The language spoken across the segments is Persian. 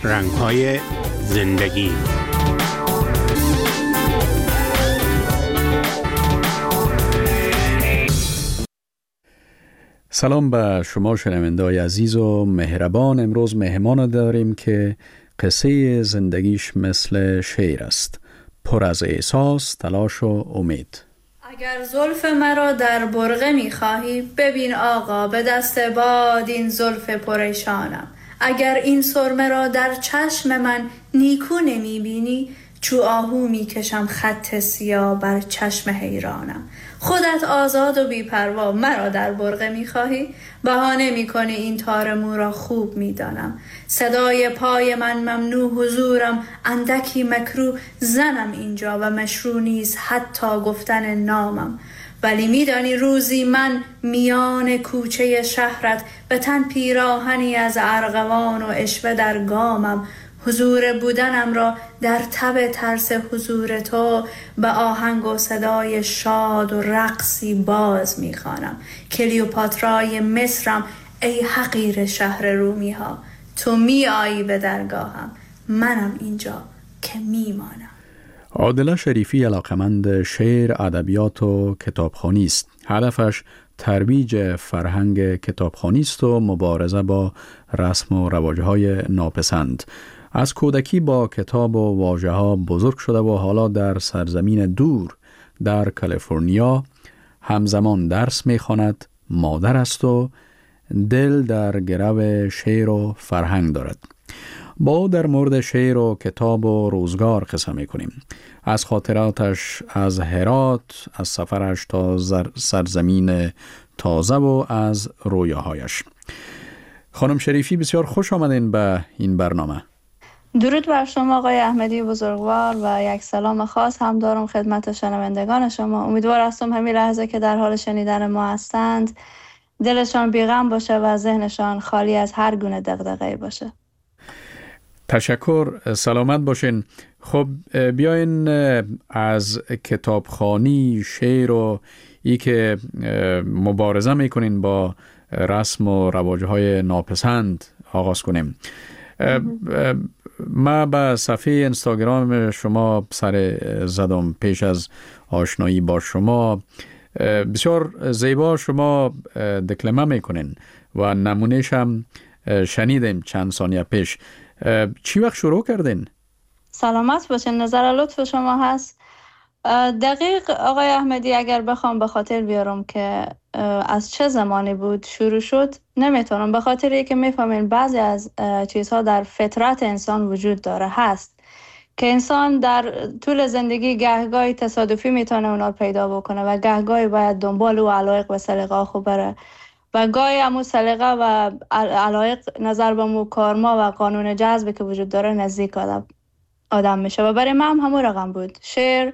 رنگ‌های زندگی. سلام به شما شنونده‌های عزیز و مهربان. امروز مهمان داریم که قصه زندگیش مثل شعر است، پر از احساس، تلاش و امید. اگر زلف مرا در برقه می‌خواهی، ببین آقا به دست باد این زلف پریشانم. اگر این سرمه را در چشم من نیکو نمی‌بینی، چو آهو می‌کشم خط سیاه بر چشم حیرانم. خودت آزاد و بی‌پروا مرا در برقه می‌خواهی، بهانه می‌کنی این تار مو را خوب می‌دانم. صدای پای من ممنوع حضورم، اندکی مکروه زنم اینجا و مشروع نیست حتی گفتن نامم. ولی میدانی روزی من میان کوچه شهرت به تن پیراهنی از ارغوان و عشوه در گامم، حضور بودنم را در تب ترس حضور تو به آهنگ و صدای شاد و رقصی باز میخوانم. کلیوپاترای مصرم ای حقیر شهر رومی ها، تو می آیی به درگاهم، منم اینجا که میمانم. عادله شریفی علاقمند شعر، ادبیات و کتابخوانی است. هدفش ترویج فرهنگ کتابخوانی است و مبارزه با رسم و رواج‌های ناپسند. از کودکی با کتاب و واژه‌ها بزرگ شده و حالا در سرزمین دور در کالیفرنیا همزمان درس می‌خواند، مادر است و دل در گرو شعر و فرهنگ دارد. با در مورد شعر و کتاب و روزگار قصه می‌کنیم. از خاطراتش از هرات، از سفرش تا سرزمین تازه و از رویاهایش. خانم شریفی بسیار خوش آمدین به این برنامه. درود بر شما آقای احمدی بزرگوار و یک سلام خاص هم دارم خدمت شنوندگان شما. امیدوار هستم همین لحظه که در حال شنیدن ما هستند دلشان بیغم باشه و ذهنشان خالی از هر گونه دغدغه‌ای باشه. تشکر، سلامت باشین. خب بیاین از کتابخوانی، شعر و ای که مبارزه میکنین با رسم و رواجهای ناپسند آغاز کنیم. ما به صفحه اینستاگرام شما سر زدم پیش از آشنایی با شما. بسیار زیبا شما دکلمه میکنین و نمونهش هم شنیدیم چند ثانیه پیش. چی وقت شروع کردین؟ سلامت باشین، نظر لطف شما هست. دقیق آقای احمدی اگر بخوام به خاطر بیارم که از چه زمانی بود شروع شد نمیتونم، به خاطر که میفهمین بعضی از چیزها در فطرت انسان وجود داره هست که انسان در طول زندگی گهگاهی تصادفی میتونه اونا پیدا بکنه و گهگاهی باید دنبال و علایق و سلیقه خوب بره و گاهی همون سلیقه و علایق نظر به مو کارما و قانون جذب که وجود داره نزدیک آدم میشه و برای من همون رقم بود. شعر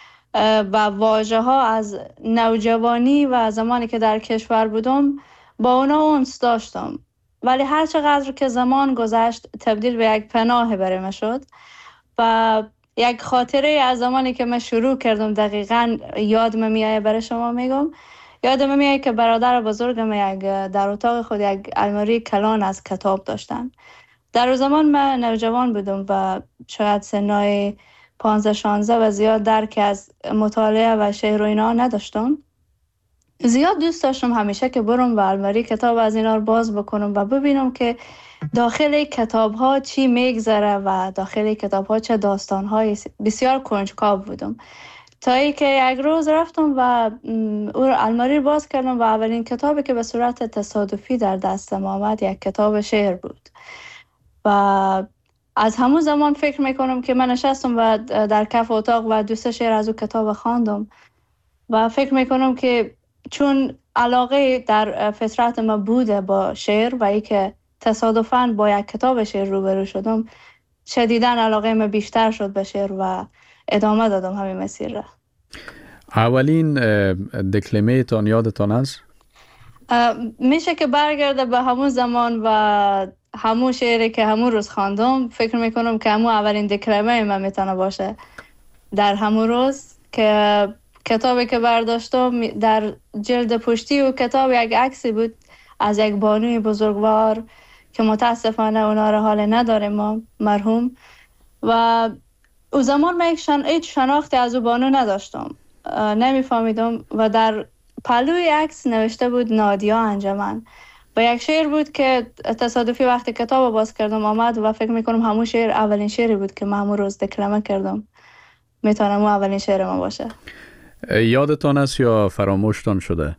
و واژه ها از نوجوانی و زمانی که در کشور بودم با اونا اونس داشتم، ولی هر چقدر که زمان گذشت تبدیل به یک پناه برای من شد و یک خاطره از زمانی که من شروع کردم دقیقاً یادم میایه برای شما میگم. یادم میایه که برادر بزرگم در اتاق خود یک الماری کلان از کتاب داشتن. در زمان من نوجوان بودم و شاید سنای 15-16 و زیاد درک از مطالعه و شعر و اینا نداشتم. زیاد دوست داشتم همیشه که برم و الماری کتاب از اینا رو باز بکنم و ببینم که داخل کتاب ها چی میگذره و داخل کتاب ها چه داستان های. بسیار کنجکاو بودم تا ای که یک روز رفتم و اون الماری رو باز کردم و اولین کتابی که به صورت تصادفی در دستم آمد یک کتاب شعر بود و از همون زمان فکر میکنم که من نشستم و در کف اتاق و دوست شعر از اون کتاب خواندم و فکر میکنم که چون علاقه در فطرت ما بوده با شعر و ای که تصادفاً با یک کتاب شعر روبرو شدم شدیداً علاقه ما بیشتر شد به شعر و ادامه دادم همین مسیر را. اولین دکلمه تان یادتان است؟ میشه که برگرده به همون زمان و همون شعری که همون روز خواندم. فکر میکنم که همون اولین دکلمه من میتونه باشه در همون روز که کتابی که برداشتم در جلد پشتی و کتاب یک عکسی بود از یک بانوی بزرگوار که متاسفانه اونا رو حال نداریم ما مرحوم. و او زمان من هیچ شناختی از او بانو نداشتم، نمیفهمیدم و در پلوی عکس نوشته بود نادیا انجمن و یک شعر بود که تصادفی وقتی کتاب باز کردم آمد و فکر میکنم همون شعر اولین شعری بود که من همون روز دکلمه کردم. میتونم اون اولین شعر من باشه. یادتان است یا فراموشتان شده؟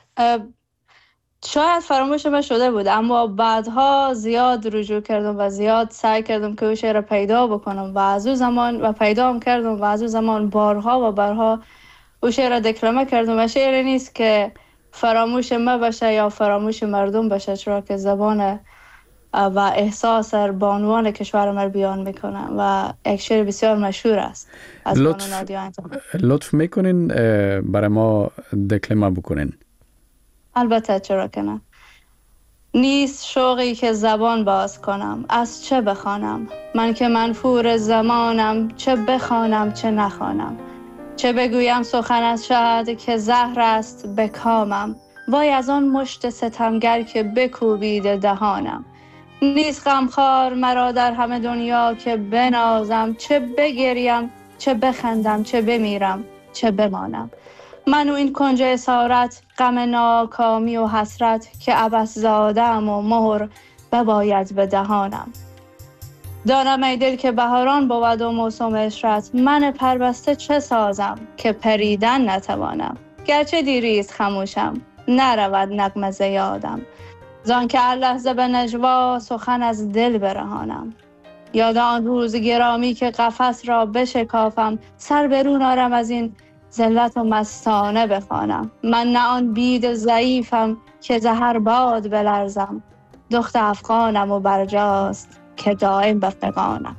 شاید فراموش من شده بود، اما بعدها زیاد رجوع کردم و زیاد سعی کردم که اون شعر رو پیدا بکنم و از اون زمان و پیدا هم کردم و از اون زمان بارها و بارها اون شعر رو دکلمه کردم و شعر نیست که فراموش ما بشه یا فراموش مردم بشه، چرا که زبان و احساس بانوان کشور ما بیان میکنه و یک شعر بسیار مشهور است از بانو نادیا انجمن. لطف میکنین برای ما دکلمه بکنین؟ البته، چرا که نه. نیست شوقی که زبان باز کنم، از چه بخوانم؟ من که منفور زمانم، چه بخوانم چه نخوانم. چه بگویم سخن از شهد که زهر است به کامم. وای از آن مشت ستمگر که بکوبید دهانم. نیست غمخوار مرا در همه دنیا که بنازم. چه بگریم چه بخندم، چه بمیرم چه بمانم. من و این کنج اسارت، غم ناکامی و حسرت که عبث زادم و مهر بباید به دهانم. دانم ای دل که بهاران بود و موسم عشرت. من پربسته چه سازم که پریدن نتوانم. گرچه دیریست خموشم، نرود نغمه ز یادم. زان که هر لحظه به نجوا سخن از دل برهانم. یاد آن روز گرامی که قفس را بشکافم. سر برون آرم از این ذلت و مستانه بخوانم. من نه آن بید ضعیفم که زهر باد بلرزم. دخت افغانم و برجاست که دائم بفغانم.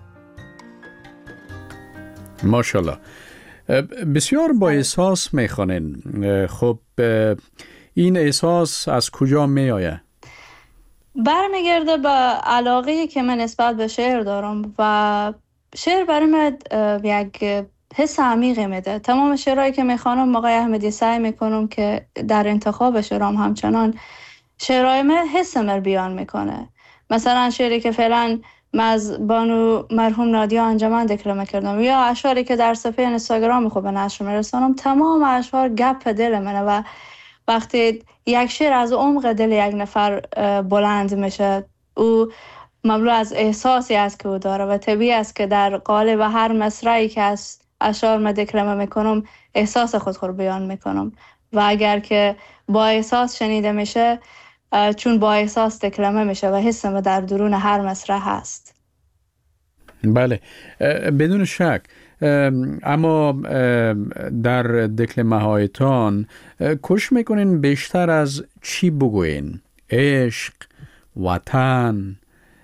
ماشاءالله، بسیار با احساس میخوانین. خب این احساس از کجا میآید؟ برمیگرده به علاقه‌ای که من نسبت به شعر دارم و شعر برای من یک حس عمیقی میده. تمام شعرهایی که میخوانم آقای احمدی سعی میکنم که در انتخاب شعرام همچنان شعرهای من حس من بیان میکنه. مثلا شعری که فعلا من از بانو مرحوم نادیا انجمن دکلمه کردم یا اشعاری که در صفحه اینستاگرام خود به نشر میرسانم، تمام اشعار گپ دل منه و وقتی یک شعر از عمق دل یک نفر بلند میشه، او مملو از احساسی است که او داره و طبیعی است که در قالب هر مصرعی که از اشعار من دکلمه میکنم احساس خود رو بیان میکنم و اگر که با احساس شنیده میشه، چون با احساس دکلمه میشه و حس ما در درون هر مصرع هست. بله، بدون شک. اما در دکلمه هایتان کوشش میکنین بیشتر از چی بگوین؟ عشق، وطن،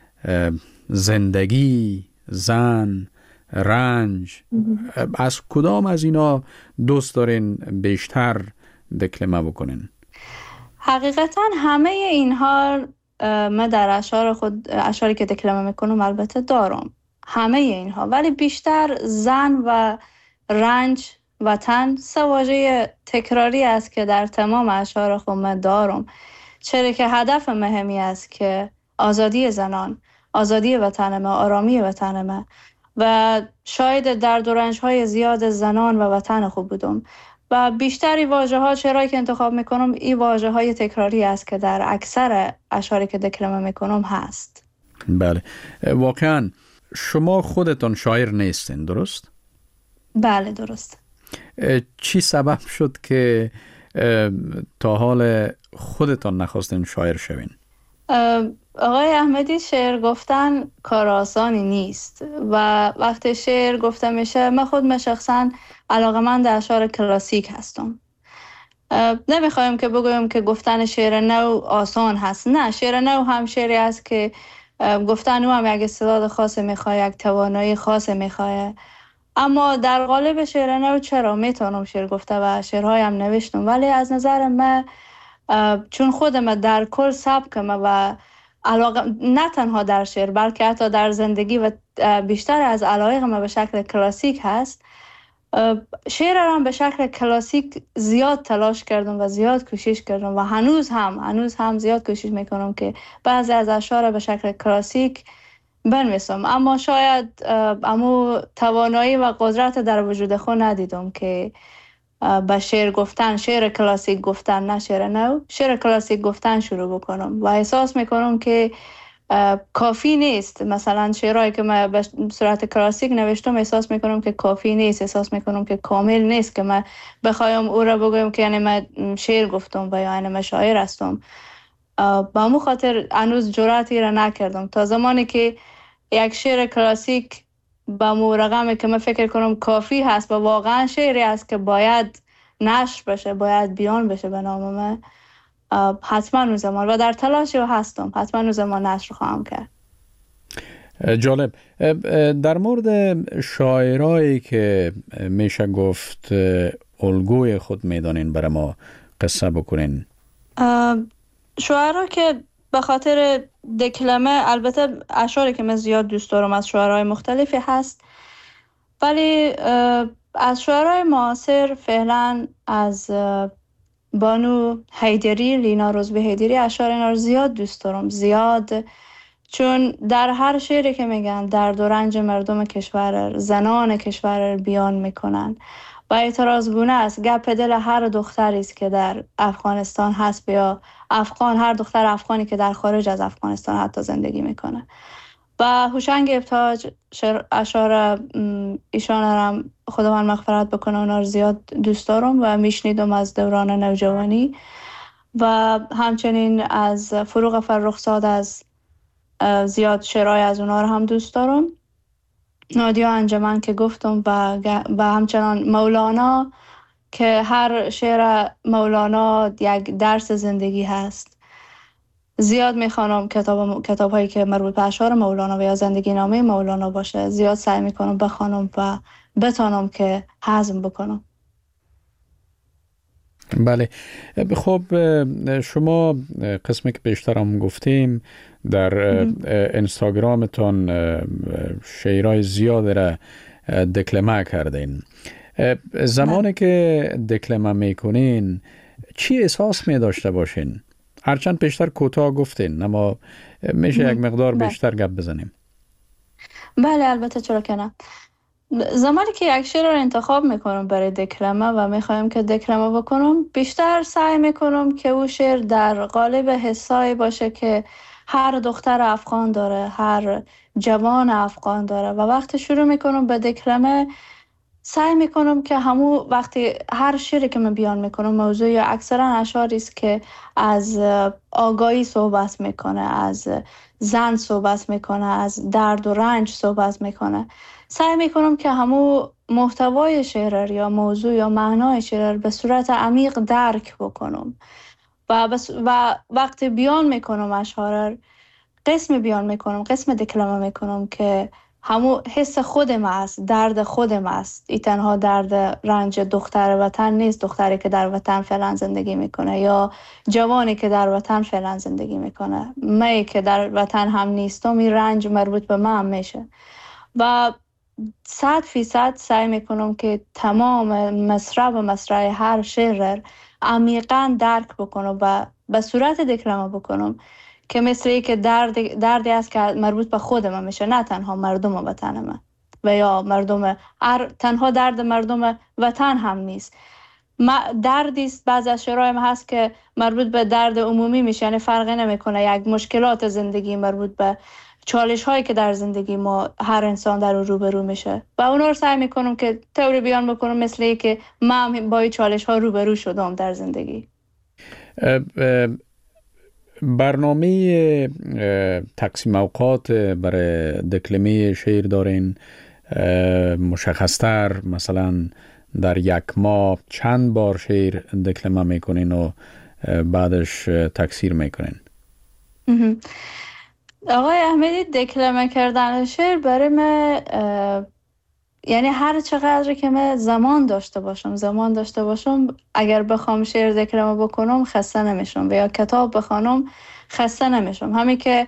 زندگی، زن، رنج، از کدام از اینا دوست دارین بیشتر دکلمه بکنین؟ حقیقتا همه اینها من در اشعاری که دکلمه میکنم البته دارم، همه اینها، ولی بیشتر زن و رنج، وطن سه واژه تکراری است که در تمام اشعار خود من دارم، چرا که هدف مهمی است که آزادی زنان، آزادی وطن ما، آرامی وطن ما و شاید در رنج‌های زیاد زنان و وطن خود بودم و بیشتری واژه‌ها چرایی که انتخاب میکنم این واژه‌های تکراری است که در اکثر اشعاری که دکلمه میکنم هست. بله، واقعا شما خودتان شاعر نیستین، درست؟ بله، درست. چی سبب شد که تا حال خودتان نخواستین شاعر شوین؟ آقای احمدی، شعر گفتن کار آسانی نیست و وقتی شعر گفته میشه، من شخصا علاقه‌مند اشعار کلاسیک هستم. نمیخوایم که بگویم که گفتن شعر نو آسان هست، نه، شعر نو هم شعری است که گفتن او هم یک استعداد خاص میخواد، یک توانایی خاص میخواد، اما در قالب شعر نو چرا میتونم شعر گفته و شعرهایم نوشتم، ولی از نظر من چون خودم در کل سبکم و علاقه نه تنها در شعر بلکه حتی در زندگی و بیشتر از علایق ما به شکل کلاسیک هست، شعر هم به شکل کلاسیک زیاد تلاش کردم و زیاد کوشش کردم و هنوز هم زیاد کوشش میکنم که بعضی از اشعار به شکل کلاسیک بنویسم، اما شاید امو توانایی و قدرت در وجود خود ندیدم که به شعر گفتن، شعر کلاسیک گفتن، نه شعر نو، شعر کلاسیک گفتن شروع بکنم و احساس میکنم که کافی نیست. مثلا شعرهایی که من به صورت کلاسیک نوشتم احساس میکنم که کافی نیست، احساس میکنم که کامل نیست که من بخوایم او را بگویم که یعنی من شعر گفتم و یا یعنی من شاعر هستم. با همون خاطر هنوز جرأتی را نکردم تا زمانی که یک شعر کلاسیک با مو رقمی که من فکر کنم کافی هست و واقعا شعری است که باید نشر بشه، باید بیان بشه به نام من، حتما اون زمان و در تلاشی هستم، حتما اون زمان نشر خواهم کرد. جالب. در مورد شاعرایی که میشه گفت الگوی خود میدانین برای ما قصه بکنین. شاعرها که به خاطر دکلمه، البته اشعاری که من زیاد دوست دارم از شاعرهای مختلفی هست، ولی از شاعرهای معاصر فعلا از بانو حیدری، لینا روزبه حیدری، اشعار اینا رو زیاد دوست دارم، زیاد، چون در هر شعری که میگن درد و رنج مردم کشور، زنان کشور بیان میکنن و اعتراض گونه است. گپ دل هر دختری است که در افغانستان هست یا افغان، هر دختر افغانی که در خارج از افغانستان حتی زندگی میکنه. و هوشنگ ابتهاج اشعار ایشان هم خداوند مغفرت بکنه اونا رو زیاد دوست دارم و میشنیدم از دوران نوجوانی. و همچنین از فروغ فرخزاد، از زیاد شعرهای از اونا رو هم دوست دارم. نادیا انجمن که گفتم و همچنان مولانا که هر شعر مولانا یک درس زندگی هست. زیاد میخوانم کتاب هایی که مربوط به اشعار مولانا و یا زندگی نامه مولانا باشه، زیاد سعی میکنم بخوانم و بتانم که هضم بکنم. بله. خب شما قسمی که بیشتر هم گفتیم در اینستاگرامتون شعرهای زیاد را دکلمه کردین. زمانی که دکلمه میکنین چی احساس می داشته باشین؟ هرچند بیشتر کوتاه گفتین اما میشه یک مقدار بیشتر گپ بزنیم. بله البته، چرا که نه. زمانی که یک شعر رو انتخاب میکنم برای دکلمه و میخوایم که دکلمه بکنم، بیشتر سعی میکنم که او شعر در قالب حسایی باشه که هر دختر افغان داره، هر جوان افغان داره و وقتی شروع میکنم به دکلمه سعی میکنم که وقتی هر شعری که من بیان میکنم موضوع یا اکثرا اشعاری است که از آگاهی صحبت میکنه، از زن صحبت میکنه، از درد و رنج صحبت میکنه، سعی میکنم که محتوای شعر یا موضوع یا معنای شعر به صورت عمیق درک بکنم و وقتی بیان میکنم اشعار قسم دکلمه میکنم که حس خودم است، درد خودم است. این تنها درد رنج دختر وطن نیست، دختری که در وطن فعلا زندگی میکنه یا جوانی که در وطن فعلا زندگی میکنه. من که در وطن هم نیستم، این رنج مربوط به من هم میشه و 100% سعی میکنم که تمام مصرع هر شعر عمیقاً درک بکنم و به صورت دکلمه بکنم که مثل که دردی است که مربوط به خودم میشه، نه تنها مردم وطن من و یا تنها درد مردم وطن هم نیست. دردی است بعضی از شعرهایم هست که مربوط به درد عمومی میشه، یعنی فرقی نمیکنه یک مشکلات زندگی مربوط به چالش هایی که در زندگی ما هر انسان در روبرو میشه و اونا رو سعی میکنم که طوری بیان بکنم مثل که من با این چالش ها روبرو شدم در زندگی. برنامه تقسیم اوقات برای دکلمه شعر دارین مشخصتر؟ مثلا در یک ماه چند بار شعر دکلمه میکنین و بعدش تکثیر میکنین؟ آقای احمدی، دکلمه کردن شعر برای من یعنی هر چقدر که من زمان داشته باشم اگر بخوام شعر دکلمه بکنم خسته نمیشم و یا کتاب بخونم خسته نمیشم. همین که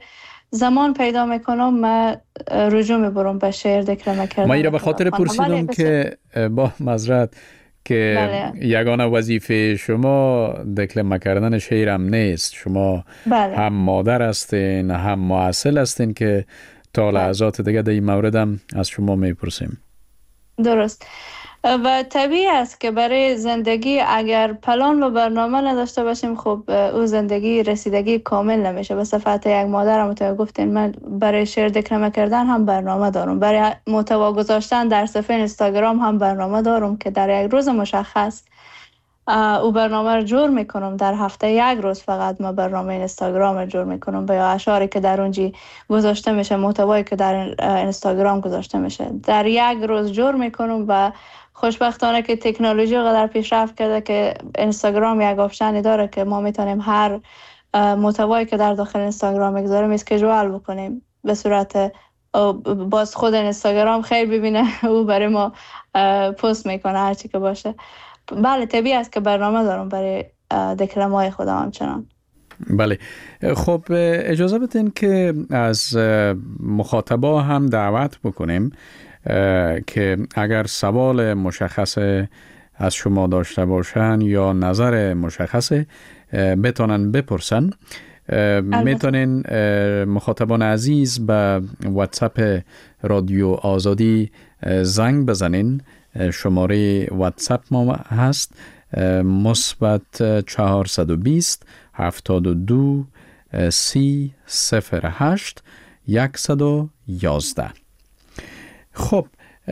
زمان پیدا میکنم من رجوع میبرم به شعر دکلمه کردن. ما ایره به خاطر پرسیدم که با معذرت که بله. یگانه وظیفه شما دکلمه کردن شعر هم نیست. شما بله. هم مادر هستین هم معسل هستین که تا لحظات دیگه در این مورد هم از شما میپرسیم. درست. و طبیعی است که برای زندگی اگر پلان و برنامه نداشته باشیم خب او زندگی رسیدگی کامل نمیشه. به صفت یک مادر همونطور گفتین من برای شعر دکلمه کردن هم برنامه دارم، برای محتوا گذاشتن در صفحه اینستاگرام هم برنامه دارم که در یک روز مشخص او برنامه رو جور میکنم. در هفته یک روز فقط ما برنامه اینستاگرام رو جور میکنم با اشعاری که در اونجی گذاشته میشه، محتوایی که در اینستاگرام گذاشته میشه در یک روز جور میکنم. و خوشبختانه که تکنولوژی قدر پیشرفت کرده که اینستاگرام یک آپشنی داره که ما میتونیم هر محتوایی که در داخل اینستاگرام میگذاریم اسکیجول بکنیم به صورت باز خود اینستاگرام خیر ببینه او برای ما پست میکنه هر چی که باشه. بله طبیعی است که برنامه دارم برای دکلمه‌های خودم همچنان. بله خب اجازه بدین که از مخاطبا هم دعوت بکنیم که اگر سوال مشخص از شما داشته باشن یا نظر مشخص بتونن بپرسن. میتونین مخاطبان عزیز به واتساپ رادیو آزادی زنگ بزنین. شماره واتساپ ما هست مثبت 420 72 30 08 111. خب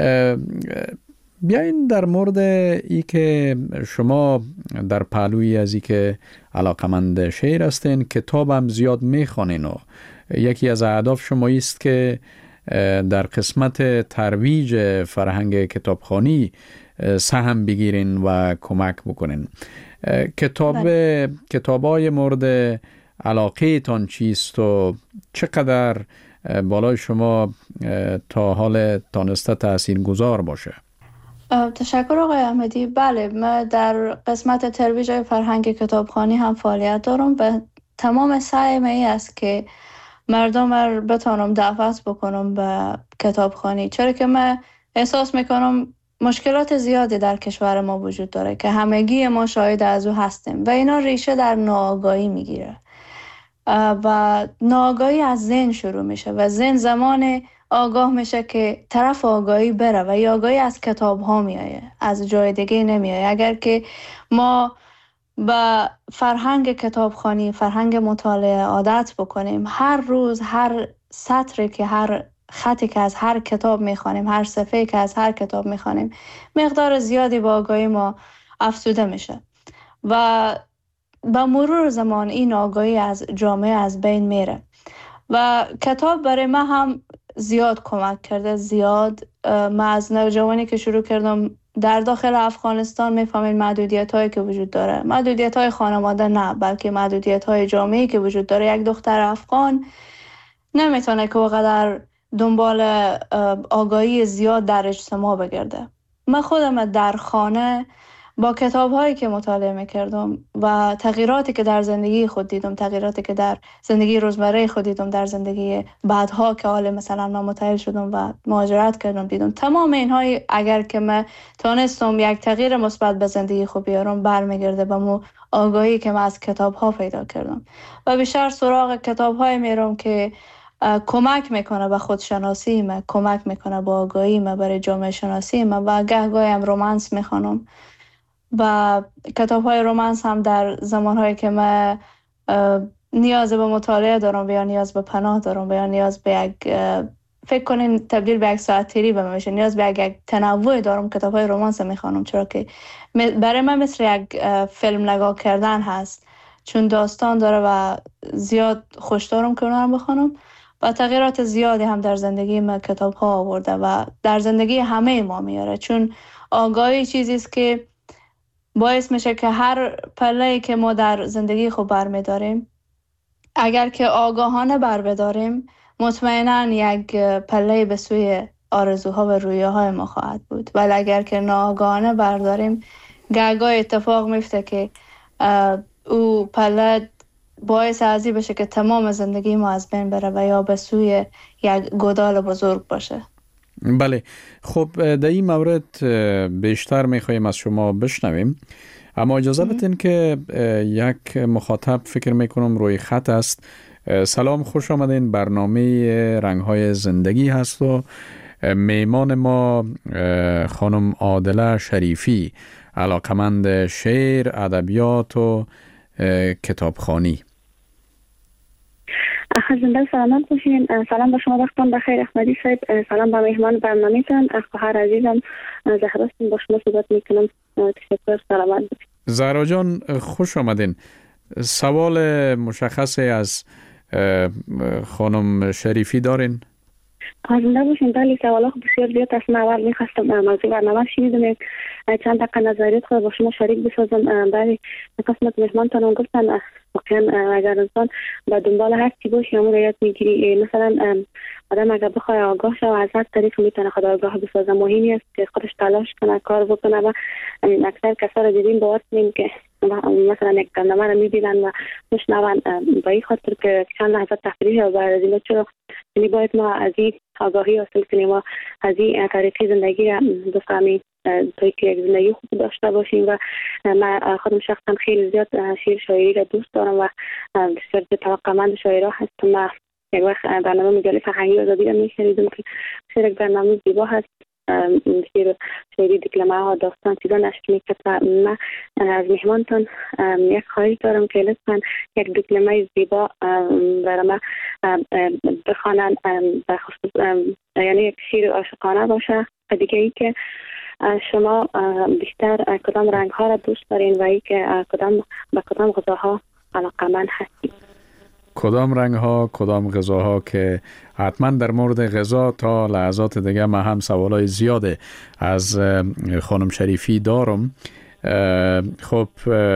بیاین در مورد ای که شما در پهلوی از ای که علاقمند شعر هستین کتاب هم زیاد میخوانین و یکی از اهداف شما است که در قسمت ترویج فرهنگ کتابخوانی سهم بگیرین و کمک بکنین. کتابای مورد علاقه تان چیست و چقدر بالای شما تا حال تانسته تأثیر گذار باشه؟ تشکر آقای احمدی. بله من در قسمت ترویج فرهنگ کتابخوانی هم فعالیت دارم و تمام سعیم ای است که مردم رو بتانم دعوت بکنم به کتابخوانی، چرا که من احساس میکنم مشکلات زیادی در کشور ما وجود داره که همگی ما شاهد از او هستیم و اینا ریشه در ناآگاهی میگیره و ناآگاهی از ذهن شروع میشه و ذهن زمان آگاه میشه که طرف آگاهی بره و این آگاهی از کتاب ها میایه، از جای دیگه نمیایه. اگر که ما با فرهنگ کتابخوانی، فرهنگ مطالعه عادت بکنیم، هر روز هر سطری که هر خطی که از هر کتاب میخوانیم، هر صفحه‌ای که از هر کتاب میخوانیم، مقدار زیادی با آگاهی ما افزوده میشه و با مرور زمان این آگاهی از جامعه از بین میره و کتاب برای من هم زیاد کمک کرده. زیاد من از نوجوانی که شروع کردم در داخل افغانستان میفهمید محدودیت هایی که وجود داره، محدودیت های خانواده نه بلکه محدودیت های جامعه‌ای که وجود داره. یک دختر افغان نمیتونه که وقدر دنبال آگاهی زیاد در اجتماع بگرده. من خودم در خانه با کتاب هایی که مطالعه میکردم و تغییراتی که در زندگی خود دیدم، تغییراتی که در زندگی روزمره خود دیدم، در زندگی بعدها که حالا مثلا من متأهل شدم و مهاجرت کردم دیدم، تمام اینها اگر که من تونستم یک تغییر مثبت به زندگی خود بیارم برمیگرده به مو آگاهی که من از کتاب ها پیدا کردم و بیشتر سراغ کتاب های میرم که کمک میکنه به خودشناسی من، کمک میکنه به آگاهی من، برای جامعه شناسی من و گاهی هم رمانس میخوانم و کتاب‌های رمانس هم در زمان‌هایی که من نیاز به مطالعه دارم یا نیاز به پناه دارم یا نیاز به یک فکر کنین تبدیل به یک ساعتیری به من میشه، نیاز به یک تنوع دارم، کتاب‌های رمانس میخوانم، چرا که برای من مثل یک فیلم نگاه کردن هست، چون داستان داره و زیاد خوش دارم که اونها رو بخونم و تغییرات زیادی هم در زندگی من کتاب‌ها آورده و در زندگی همه ما میاره، چون آگاهی چیزی است که باعث میشه که هر پله‌ای که ما در زندگی خود برمی‌داریم اگر که آگاهانه برمی‌داریم مطمئناً یک پله به سوی آرزوها و رویاهای ما خواهد بود، ولی اگر که ناآگاهانه برداریم گاهی اتفاق میفته که او پله باعث ازی بشه که تمام زندگی ما از بین بره و یا به سوی یک گودال بزرگ باشه. بله، خب در این مورد بیشتر میخواییم از شما بشنویم، اما اجازه بدین که یک مخاطب فکر میکنم روی خط است. سلام، خوش آمدین. برنامه رنگ‌های زندگی هست و میمان ما خانم عادله شریفی، علاقمند شعر، ادبیات و کتابخوانی. زنده سلامت باشین. سلام به شما، وقتتون بخیر احمدی صاحب. سلام به مهمان برنامه‌تان خواهر عزیزم زهراستون، با شما صحبت میکنم. تشکر، سلامت باشین. زهرا جان خوش آمدین. سوال مشخصی از خانم شریفی دارین؟ زنده باشین. بله، سوالا بسیار زیاد است. من اول میخواستم موضوع برنامه شنیدم، چند دقیقه نظریات خود با شما شریک بسازم. بله، قسمت مهمانتان گفتن واقعا اگر انسان به دنبال هر چی باشه همون رو یاد میگیری. مثلا آدم اگر بخواه آگاه شه و از هر طریق میتونه خود آگاه بسازه. مهمی است که خودش تلاش کنه، کار بکنه. و اکثر کسا رو دیدیم باور کنیم که مثلا یک برنامه رو میبینن و میشنون با این خاطر که چند لحظه تفریح و بعد از این چرا یعنی باید ما از این آگاهی حاصل کنیم و از این طریقی زندگی را بفهمیم توی که یک زندگی خوب داشته باشیم. و من خودم شخصا خیلی زیاد شعر شاعری را دوست دارم و بسیار توقعمند شاعرها هستم. و یک وقت برنامه مجله فرهنگی آزادی را میشنیدم که بسیار یک برنامه زیبا هست، شعر شاعری، دکلمه ها، داستان چیزا نشر میکرد. و من از مهمانتان یک خواهش دارم که لطفا یک دکلمه زیبا برای من بخوانن، بخصوص یعنی یک شعر عاشقانه باشه. و دیگه ای که شما بیشتر کدام رنگ ها را دوست دارین و ای که به کدام غذاها علاقه‌مند هستید. کدام رنگ ها، کدام غذاها، که حتما در مورد غذا تا لحظات دیگه من هم سوالای زیاده از خانم شریفی دارم. خب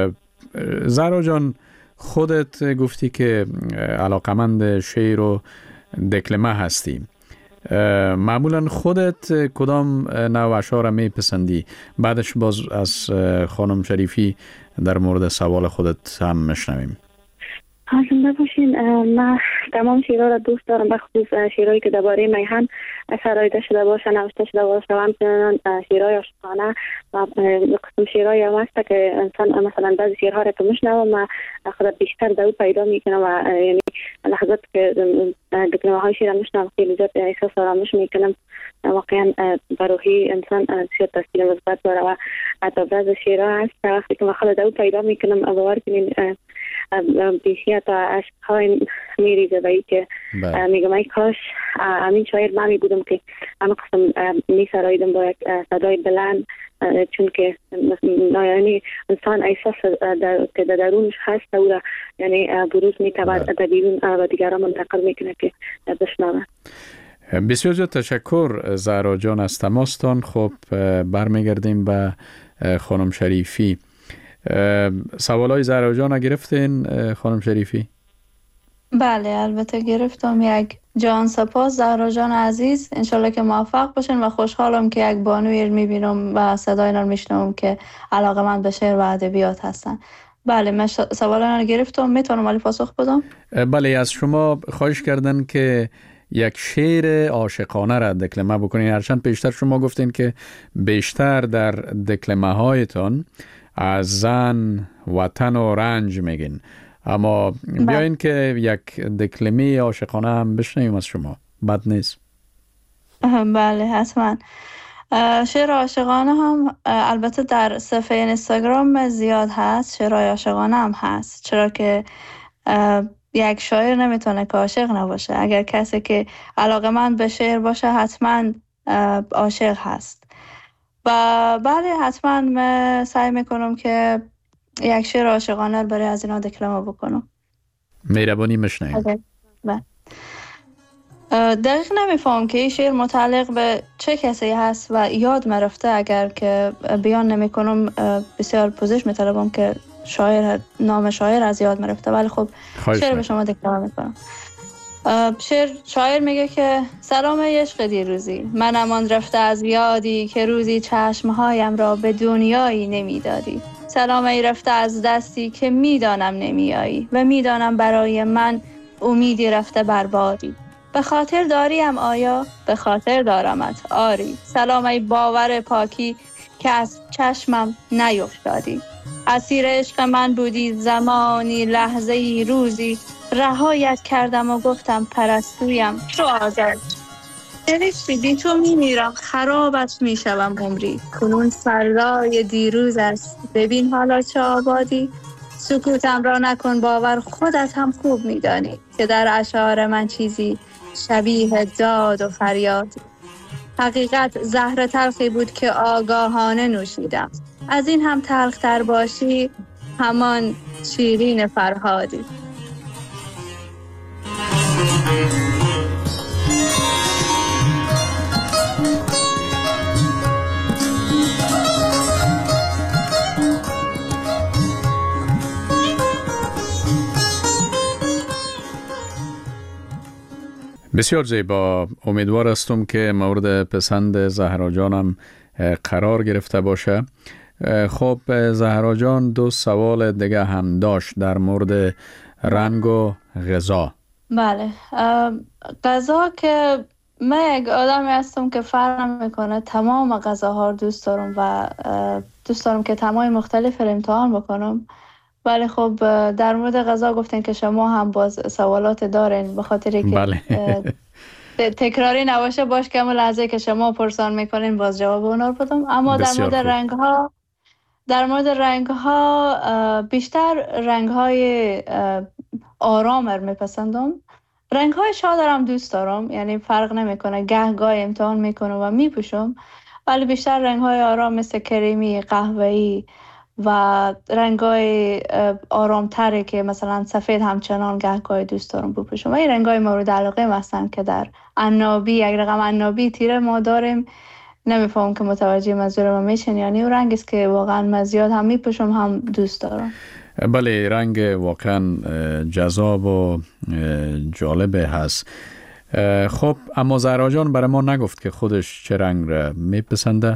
زهرا جان، خودت گفتی که علاقمند شعر و دکلمه هستی. معمولا خودت کدام نوع اشعار میپسندی؟ بعدش باز از خانم شریفی در مورد سوال خودت هم میشنویم. زنده باشین. من تمام شعرها را دوست دارم، بخصوص شعرهایی که درباره میهن سرایده شده باشه، نوشته شده باشه، و همچنین شعرهای عاشقانه و قسم شعرهایی هم هست که انسان مثلا بعضی شعرها را که میشنوم من خود بیشتر در او پیدا میکنم و یعنی لحظات که دکلمه های شعر میشنوم خیلی زیاد احساس آرامش میکنم. واقعا بروحی انسان بسیار تاثیر مثبت داره و حتی بعضی شعرها هست وقتی که من خود در او پیدا میکنم باور کنین بیشتر تا عشق‌های میریزه و ای که میگم ای کاش همین شاعر من بودم که همه قسم میسرایدم با یک صدای بلند، چون که یعنی انسان احساس که در درونش هست او را یعنی بروز میتواند در بیرون و دیگران منتقل میکنه که بشنوه. بسیار زیاد تشکر زهرا جان از تماستان. خب برمیگردیم به خانم شریفی. سوالای زهرا جان گرفتین خانم شریفی؟ بله البته گرفتم. یک جان سپاس زهرا جان عزیز، انشالله که موفق باشین و خوشحالم که یک بانوی میبینم و صدای اینا میشنوم که علاقه‌مند به شعر و ادبیات هستن. بله من سوال اینا گرفتم، میتونم ولی پاسخ بدم؟ بله، از شما خواهش کردن که یک شعر عاشقانه را دکلمه بکنین. هرچند پیشتر شما گفتین که بیشتر در دکلمه هایتان از زن، وطن و رنج میگین، اما بیاین که یک دکلمه عاشقانه هم بشنویم از شما، بد نیست؟ بله حتما. شعر عاشقانه هم البته در صفحه اینستاگرام زیاد هست، شعرهای عاشقانه هم هست، چرا که یک شاعر نمیتونه که عاشق نباشه. اگر کسی که علاقه‌مند به شعر باشه حتما عاشق هست. و بله حتما من سعی میکنم که یک شعر عاشقانه برای از اینا دکلمه بکنم. مهربانی مشنویم. دقیق نمیفهم که این شعر متعلق به چه کسی هست و یاد مرفته. اگر که بیان نمیکنم بسیار پوزش میطلبم که شاعر نام شاعر از یاد مرفته، ولی خب شعر به شما دکلمه میکنم. شاعر میگه که سلام عشق دیروزی، منم آن رفته از یادی که روزی چشمهایم را به دنیایی نمیدادی. سلام ای رفته از دستی که میدانم نمیایی و میدانم برای من امیدی رفته بربادی. به خاطر داریم آیا؟ به خاطر دارمت آری. سلام ای باور پاکی که از چشمم نیفتادی. اسیر عشق من بودی زمانی لحظه‌ای روزی، رهایت کردم و گفتم پرستویم تو آزاد. نوشتی بی تو میمیرم خرابت میشوم عمری، کنون فردای دیروز است ببین حالا چه آبادی. سکوتم را نکن باور خودت هم خوب میدانی که در اشعار من چیزی شبیه داد و فریادی. حقیقت زهر تلخی بود که آگاهانه نوشیدم، از این هم تلختر باشی همان شیرین فرهادی. بسیار زیبا. امیدوار هستم که مورد پسند زهرا جانم قرار گرفته باشه. خب زهرا جان دو سوال دیگه هم داشت در مورد رنگ و غذا. بله، غذا که من یک آدمی هستم که فرق میکنه، تمام غذاها رو دوست دارم و دوست دارم که طعمای مختلف رو امتحان بکنم. ولی خب در مورد غذا گفتین که شما هم باز سوالات دارین، به خاطر که بله. تکراری نباشه باش که همون لحظه که شما پرسان میکنین باز جواب اونا رو بدم. اما در مورد رنگ ها بیشتر رنگ های آرام رو میپسندم. رنگ های شاد هم دوست دارم، یعنی فرق نمیکنه، گاه امتحان میکنم و میپوشم، ولی بیشتر رنگ های آرام مثل کریمی، قهوه‌ای و رنگای آرامتره که مثلا سفید همچنان گهگاهی دوست دارم بپوشم. و این رنگای مورد علاقه هستن که در عنابی، یک رقم عنابی تیره ما داریم، نمیفهم که متوجه منظور من میشن، یعنی اون رنگ است که واقعا من زیاد هم میپوشم هم دوست دارم. بله، رنگ واقعا جذاب و جالبه هست. خب اما زهرا جان برای ما نگفت که خودش چه رنگ را میپسنده.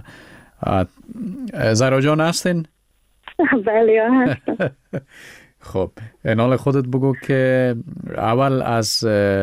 زهرا جان هستین؟ بله هستم. خب اینال خودت بگو که اول از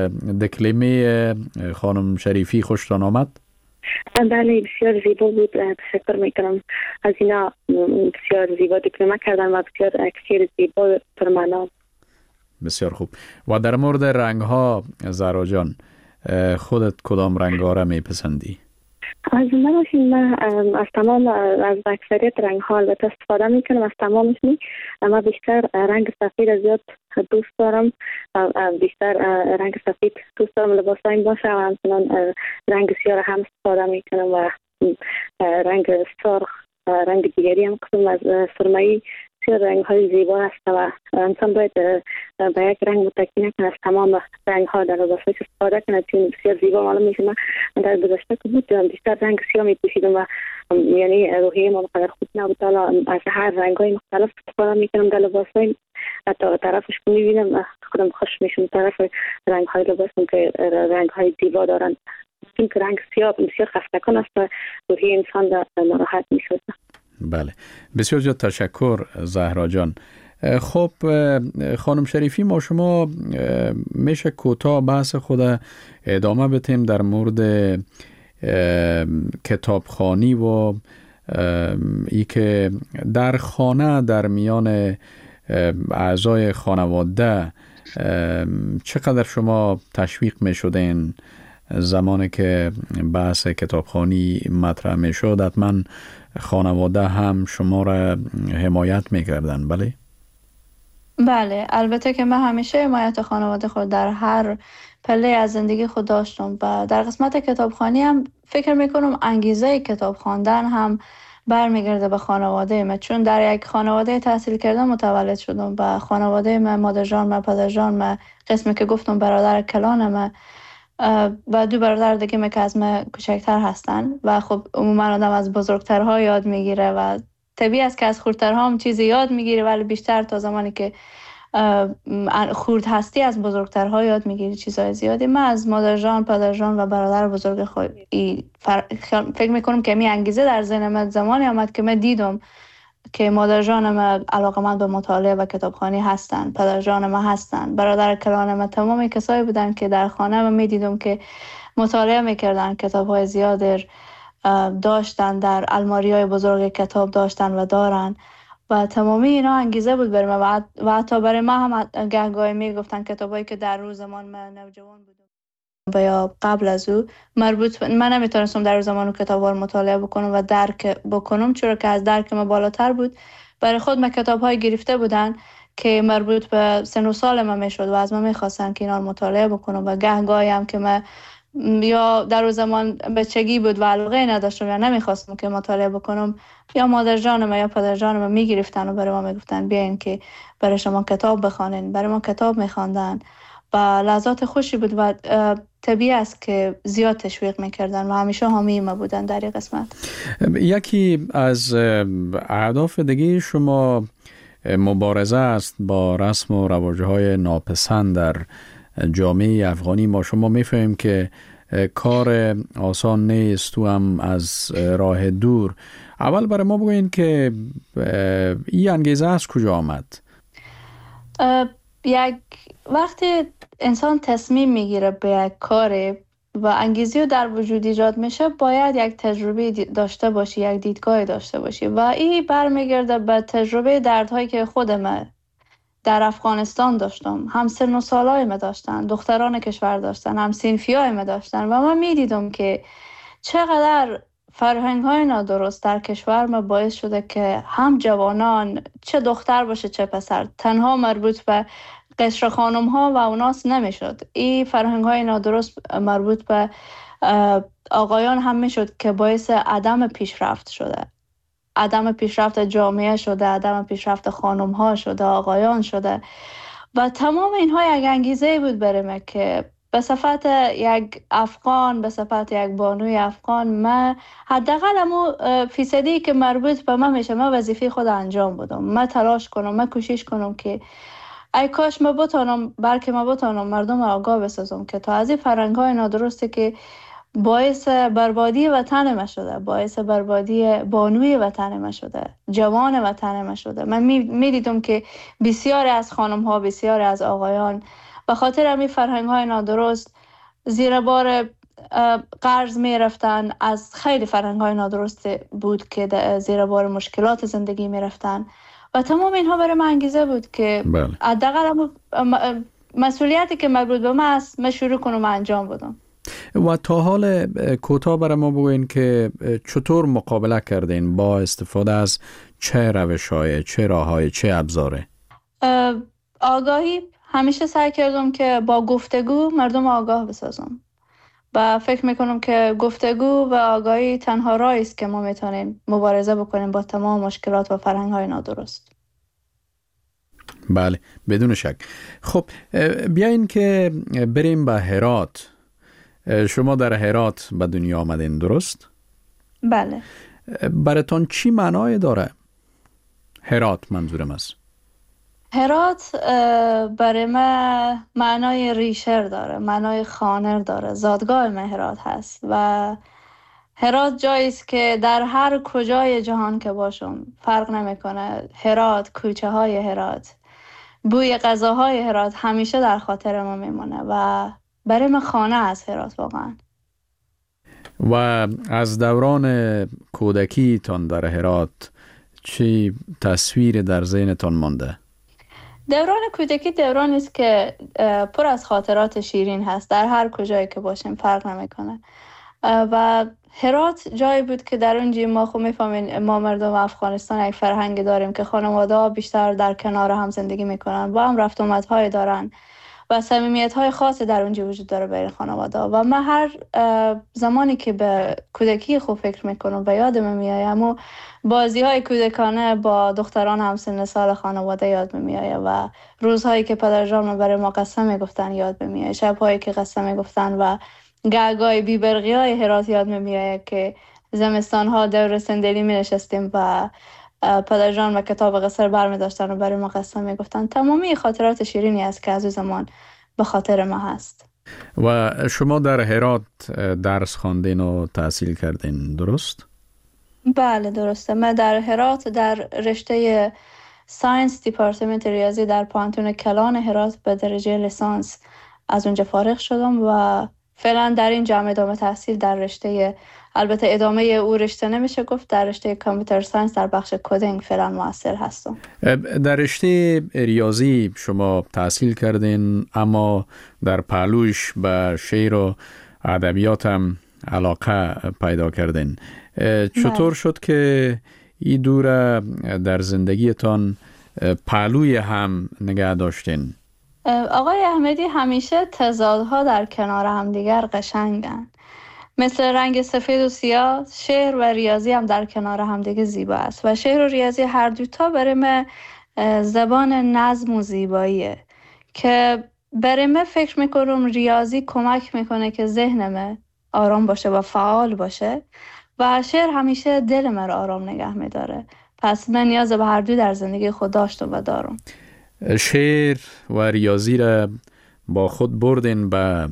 دکلمه خانم شریفی خوشتان آمد؟ بله بسیار زیبا بود، تشکر میکنم از اینا، بسیار زیبا دکلمه کردن و بسیار زیبا پرمعنا. بسیار خوب. و در مورد رنگ ها زهرا جان خودت کدام رنگ ها را میپسندی؟ از من از تمام، از اکثریت رنگ ها البته استفاده میکنم، از تمامش نی، اما بیشتر رنگ سفید زیاد دوست دارم. بیشتر رنگ سفید دوست دارم، لباس هایم باشه و همچنان رنگ سیاه هم استفاده میکنم و رنگ سرخ، رنگ دیگری هم قسم از سرمایی. بسیار رنگ های زیبا هست و انسان باید به یک رنگ متکی نکنه، از تمام رنگ ها در لباسش استفاده کنه، چون بسیار زیبا معلوم میشه. من در گذشته که بود بیشتر رنگ سیاه میپوشیدم و یعنی روحیه ما بقدر خوب نبود. حالا از هر رنگ های مختلف استفاده میکنم در لباس های، حتی طرفش که میبینم خودم خوش میشم طرف رنگ های لباسم که رنگ های زیبا دارن، چون که رنگ سیاه بسیار خستگان است و روحیه انسان ناراحت میشه. بله، بسیار زیاد تشکر زهرا جان. خب خانم شریفی، ما شما میشه کوتاه بحث خود ادامه بتیم در مورد کتابخوانی و ای که در خانه در میان اعضای خانواده چقدر شما تشویق می شدین زمانی که بحث کتابخوانی مطرح می شد؟ حتما خانواده هم شما را حمایت می کردن؟ بله؟ بله، البته که من همیشه حمایت خانواده خود در هر پله از زندگی خود داشتم و در قسمت کتابخوانی هم فکر میکنم انگیزه کتاب خواندن هم برمیگرده به خانواده من، چون در یک خانواده تحصیل کردم متولد شدم و خانواده من، مادر جان من، پدر جان من، قسمی که گفتم برادر کلان من و دو برادر دیگه که از من کوچکتر هستن و خب عموما آدم از بزرگترها یاد میگیره و طبیعی است که از خردترها هم چیزی یاد میگیره، ولی بیشتر تا زمانی که خورد هستی از بزرگترها یاد میگیری چیزهای زیادی. من از مادر جان، پدر جان و برادر بزرگ خود فکر میکنم که می انگیزه در ذهن من زمانی آمد که من دیدم که مادر جانم علاقمند به مطالعه و کتابخوانی هستند، پدر جانم هستند، برادر کلانم، تمام کسایی بودن که در خانه می دیدم که مطالعه میکردن، کتاب‌های زیادی داشتن، در الماری‌های بزرگ کتاب داشتن و دارن و تمامی اینا انگیزه بود برای من و حتی برای من هم گهگاهی میگفتن کتابایی که در روز زمان من نوجوان بودم و یا قبل از او مربوط من نمیتونستم در روز زمان کتاب‌ها رو مطالعه بکنم و درک بکنم، چون که از درک من بالاتر بود. برای خود من کتاب‌های گرفته بودن که مربوط به سن و سال من میشد و از من میخواستن که اینا رو مطالعه بکنم و گهگاهی هم که من یا در روز زمان بچگی بود و علاقه نداشتم یا نمیخواستم که مطالعه بکنم، یا مادر جانم یا پدر جانم میگرفتن و برای ما میگفتن بیاین که برای شما کتاب بخوانین. برای ما کتاب میخواندن و لحظات خوشی بود و طبیعی است که زیاد تشویق میکردن و همیشه حامی ما بودن در این قسمت. یکی از اهداف دیگه شما مبارزه است با رسم و رواج‌های ناپسند در جامعه افغانی. ما شما میفهمیم که کار آسان نیست و هم از راه دور. اول برای ما بگوین که این انگیزه از کجا آمد؟ یک وقتی انسان تصمیم میگیره به یک کار و انگیزه در وجود ایجاد میشه، باید یک تجربه داشته باشی، یک دیدگاه داشته باشی و این برمیگرده به تجربه دردهایی که خودم در افغانستان داشتم. هم سن و سالای ما داشتن، دختران کشور داشتن، هم صنفیای ما داشتن و من میدیدم که چقدر فرهنگ های نادرست در کشور ما باعث شده که هم جوانان، چه دختر باشه چه پسر، تنها مربوط به قشر خانم ها و اوناس نمیشد. این فرهنگ های نادرست مربوط به آقایان هم میشد که باعث عدم پیشرفت شده، عدم پیشرفت جامعه شده، عدم پیشرفت خانم ها شده، آقایان شده و تمام اینها یک انگیزه بود برای من که به صفت یک افغان، به صفت یک بانوی افغان، من حداقل همون فیصدی که مربوط به من میشه من وظیفه خود انجام بدم، من تلاش کنم، من کوشش کنم که ای کاش من بتونم، بلکه من بتونم مردم آگاه بسازم که تا از این فرهنگ‌های نادرستی که باعث بربادی وطن ما شده، باعث بربادی بانوی وطن ما شده، جوان وطن ما شده. من میدیدم که بسیاری از خانم ها، بسیاری از آقایان به خاطر همین فرهنگ های نادرست زیر بار قرض می رفتن، از خیلی فرهنگ های نادرست بود که زیر بار مشکلات زندگی می رفتن و تمام اینها برای من انگیزه بود که حداقل مسئولیتی که مربوط به من است من شروع کنم انجام بدم. و تا حال کوتاه برای ما بگوین که چطور مقابله کردین با استفاده از چه روش‌های، چه راه‌های، چه ابزاره؟ آگاهی. همیشه سعی کردم که با گفتگو مردم آگاه بسازم و فکر میکنم که گفتگو و آگاهی تنها راهی است که ما میتونیم مبارزه بکنیم با تمام مشکلات و فرهنگ‌های نادرست. بله، بدون شک. خب بیاین که بریم به هرات. شما در هرات به دنیا آمدین، درست؟ بله. براتون چی معنای داره؟ هرات منظورم است. هرات برای من معنای ریشر داره، معنای خانر داره، زادگاه من هرات هست و هرات جایی است که در هر کجای جهان که باشم فرق نمیکنه. هرات، کوچه های هرات، بوی غذاهای هرات همیشه در خاطر ما میمونه و برای من خانه از هرات واقعا. و از دوران کودکی تان در هرات چی تصویر در ذهنتان مانده؟ دوران کودکی دورانی است که پر از خاطرات شیرین هست. در هر کجایی که باشیم فرق نمیکنه و هرات جایی بود که در اونجا ما خب میفهمین ما مردم افغانستان یک فرهنگ داریم که خانواده ها بیشتر در کنار هم زندگی میکنن، با هم رفت آمدهای دارن و صمیمیت‌های خاصی در اونجا وجود داره بین خانواده ها و من هر زمانی که به کودکی خوب فکر میکنم و یادم میآید و بازی‌های کودکانه با دختران همسن سال خانواده یاد میآید و روزهایی که پدر جان برای ما قصه میگفتن یاد میآید، شب‌هایی که قصه میگفتن و گهگاهی بی‌برقی‌های هرات یاد میآید که زمستان‌ها دور صندلی می‌نشستیم و پدر جان و کتاب قصه برمی داشتن و برای ما قصه می گفتن. تمامی خاطرات شیرینی است که از اون زمان به خاطر ما هست. و شما در هرات درس خواندین و تحصیل کردین، درست؟ بله درسته. من در هرات در رشته ساینس دیپارتمنت ریاضی در پانتون کلان هرات به درجه لیسانس از اونجا فارغ شدم و فعلا در این جامعه ادامه تحصیل در رشته، البته ادامه او رشته نمیشه گفت، در رشته کامپیوتر ساینس در بخش کدینگ فعلا مؤثر هستم. در رشته ریاضی شما تحصیل کردین، اما در پهلوش به شعر و ادبیات هم علاقه پیدا کردین. چطور شد که این دوره در زندگیتان پهلوی هم نگه داشتین؟ آقای احمدی، همیشه تضادها در کنار همدیگر قشنگن. مثل رنگ سفید و سیاه، شعر و ریاضی هم در کنار همدیگه زیبا است و شعر و ریاضی هر دوتا برای من زبان نظم و زیباییه که برای من فکر میکنم ریاضی کمک میکنه که ذهنم آرام باشه و فعال باشه و شعر همیشه دل من رو آرام نگه میداره. پس من نیاز به هر دو در زندگی خود داشتم و دارم. شعر و ریاضی را با خود بردین به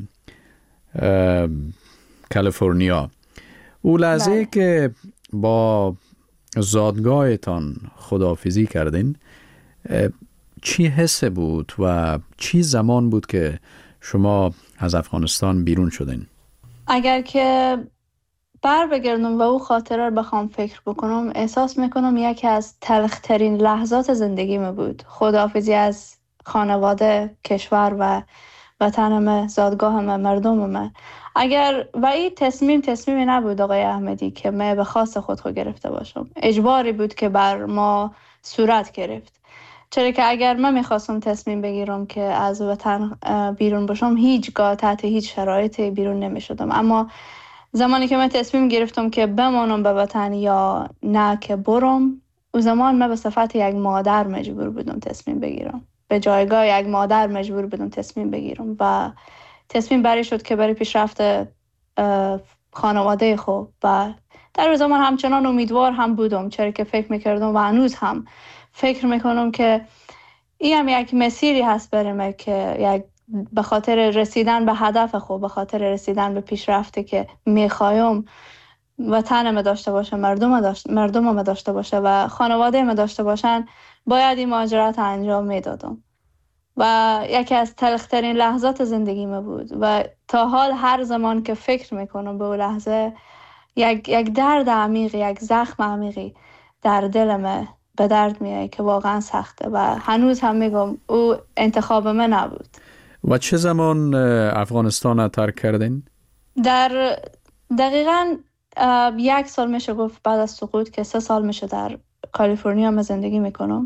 کالیفرنیا. او لحظه که با زادگاهتان خداحافظی کردین، چی حس بود و چی زمان بود که شما از افغانستان بیرون شدین؟ اگر که بر بگردم و او خاطره رو بخوام فکر بکنم، احساس میکنم یکی از تلخترین لحظات زندگیم بود. خداحافظی از خانواده، کشور و وطنم، زادگاهم، مردمم. اگر و این تصمیمی نبود آقای احمدی که من به خواست خود گرفته باشم، اجباری بود که بر ما صورت گرفت. چرا که اگر من میخواستم تصمیم بگیرم که از وطن بیرون باشم، هیچگاه تحت هیچ شرایطی بیرون نمیشدم. اما زمانی که من تصمیم گرفتم که بمانم به وطن یا نه که برم، اون زمان من به صفت یک مادر مجبور بودم تصمیم بگیرم، به جایگاه یک مادر مجبور بودم تصمیم بگیرم و تصمیم بری شد که برای پیشرفت خانواده خوب. و در اون زمان همچنان امیدوار هم بودم، چرا که فکر میکردم و هنوز هم فکر میکنم که این هم یک مسیری هست برای من که یک به خاطر رسیدن به هدف خوب، به خاطر رسیدن به پیشرفتی که میخوایم وطنم داشته باشه، مردمم داشته باشه و خانواده من داشته باشن، باید این مهاجرت انجام میدادم. و یکی از تلخترین لحظات زندگیم بود و تا حال هر زمان که فکر میکنم به اون لحظه، یک درد عمیقی، یک زخم عمیقی در دلم به درد میاد که واقعا سخته و هنوز هم میگم او انتخاب من نبود. و چه زمان افغانستان را ترک کردین؟ در دقیقاً 1 سال میشه گفت بعد از سقوط، که 3 سال میشه در کالیفرنیا من زندگی میکنم.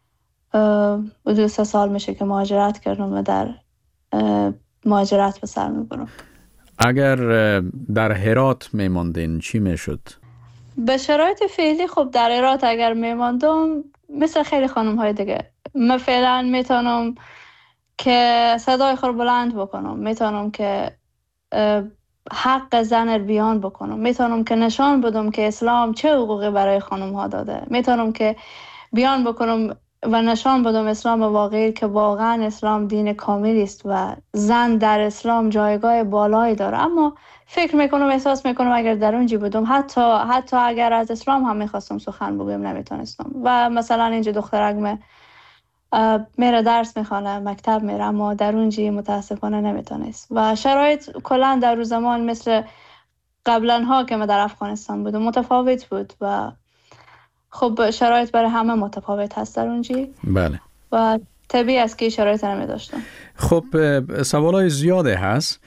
حدود 3 سال میشه که مهاجرت کردم و در مهاجرت به سر میبرم. اگر در هرات میماندین چی میشد؟ به شرایط فعلی خب در هرات اگر میماندم، مثل خیلی خانم های دیگه، من فعلا میتونم که صدای خود بلند بکنم، میتونم که حق زن رو بیان بکنم، میتونم که نشان بدم که اسلام چه حقوقی برای خانم ها داده، میتونم که بیان بکنم و نشان بدم اسلام واقعی که واقعا اسلام دین کاملی است و زن در اسلام جایگاه بالایی داره. اما فکر میکنم، احساس میکنم اگر در اونجا بودم، حتی اگر از اسلام هم میخواستم سخن بگویم نمیتونستم. و مثلا اینجا دخترک میره درس میخوانه، مکتب میره، اما در اونجا متاسفانه نمیتونست. و شرایط کلا در روز زمان مثل قبلا ها که من در افغانستان بودم متفاوت بود و خب شرایط برای همه متفاوت هست در اونجا. بله. و طبیعی است که شرایط نمی داشتم. خب سوالای زیاده هست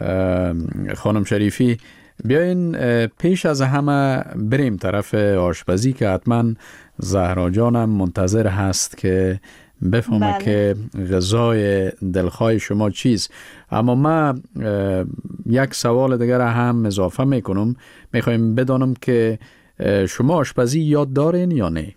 خانم شریفی. بیاین پیش از همه بریم طرف آشپزی که حتما زهرا جانم منتظر هست که بفهمه که غذای دلخواه شما چیست. اما من یک سوال دیگر هم اضافه میکنم. میخوایم بدانم که شما آشپزی یاد دارین یا نه؟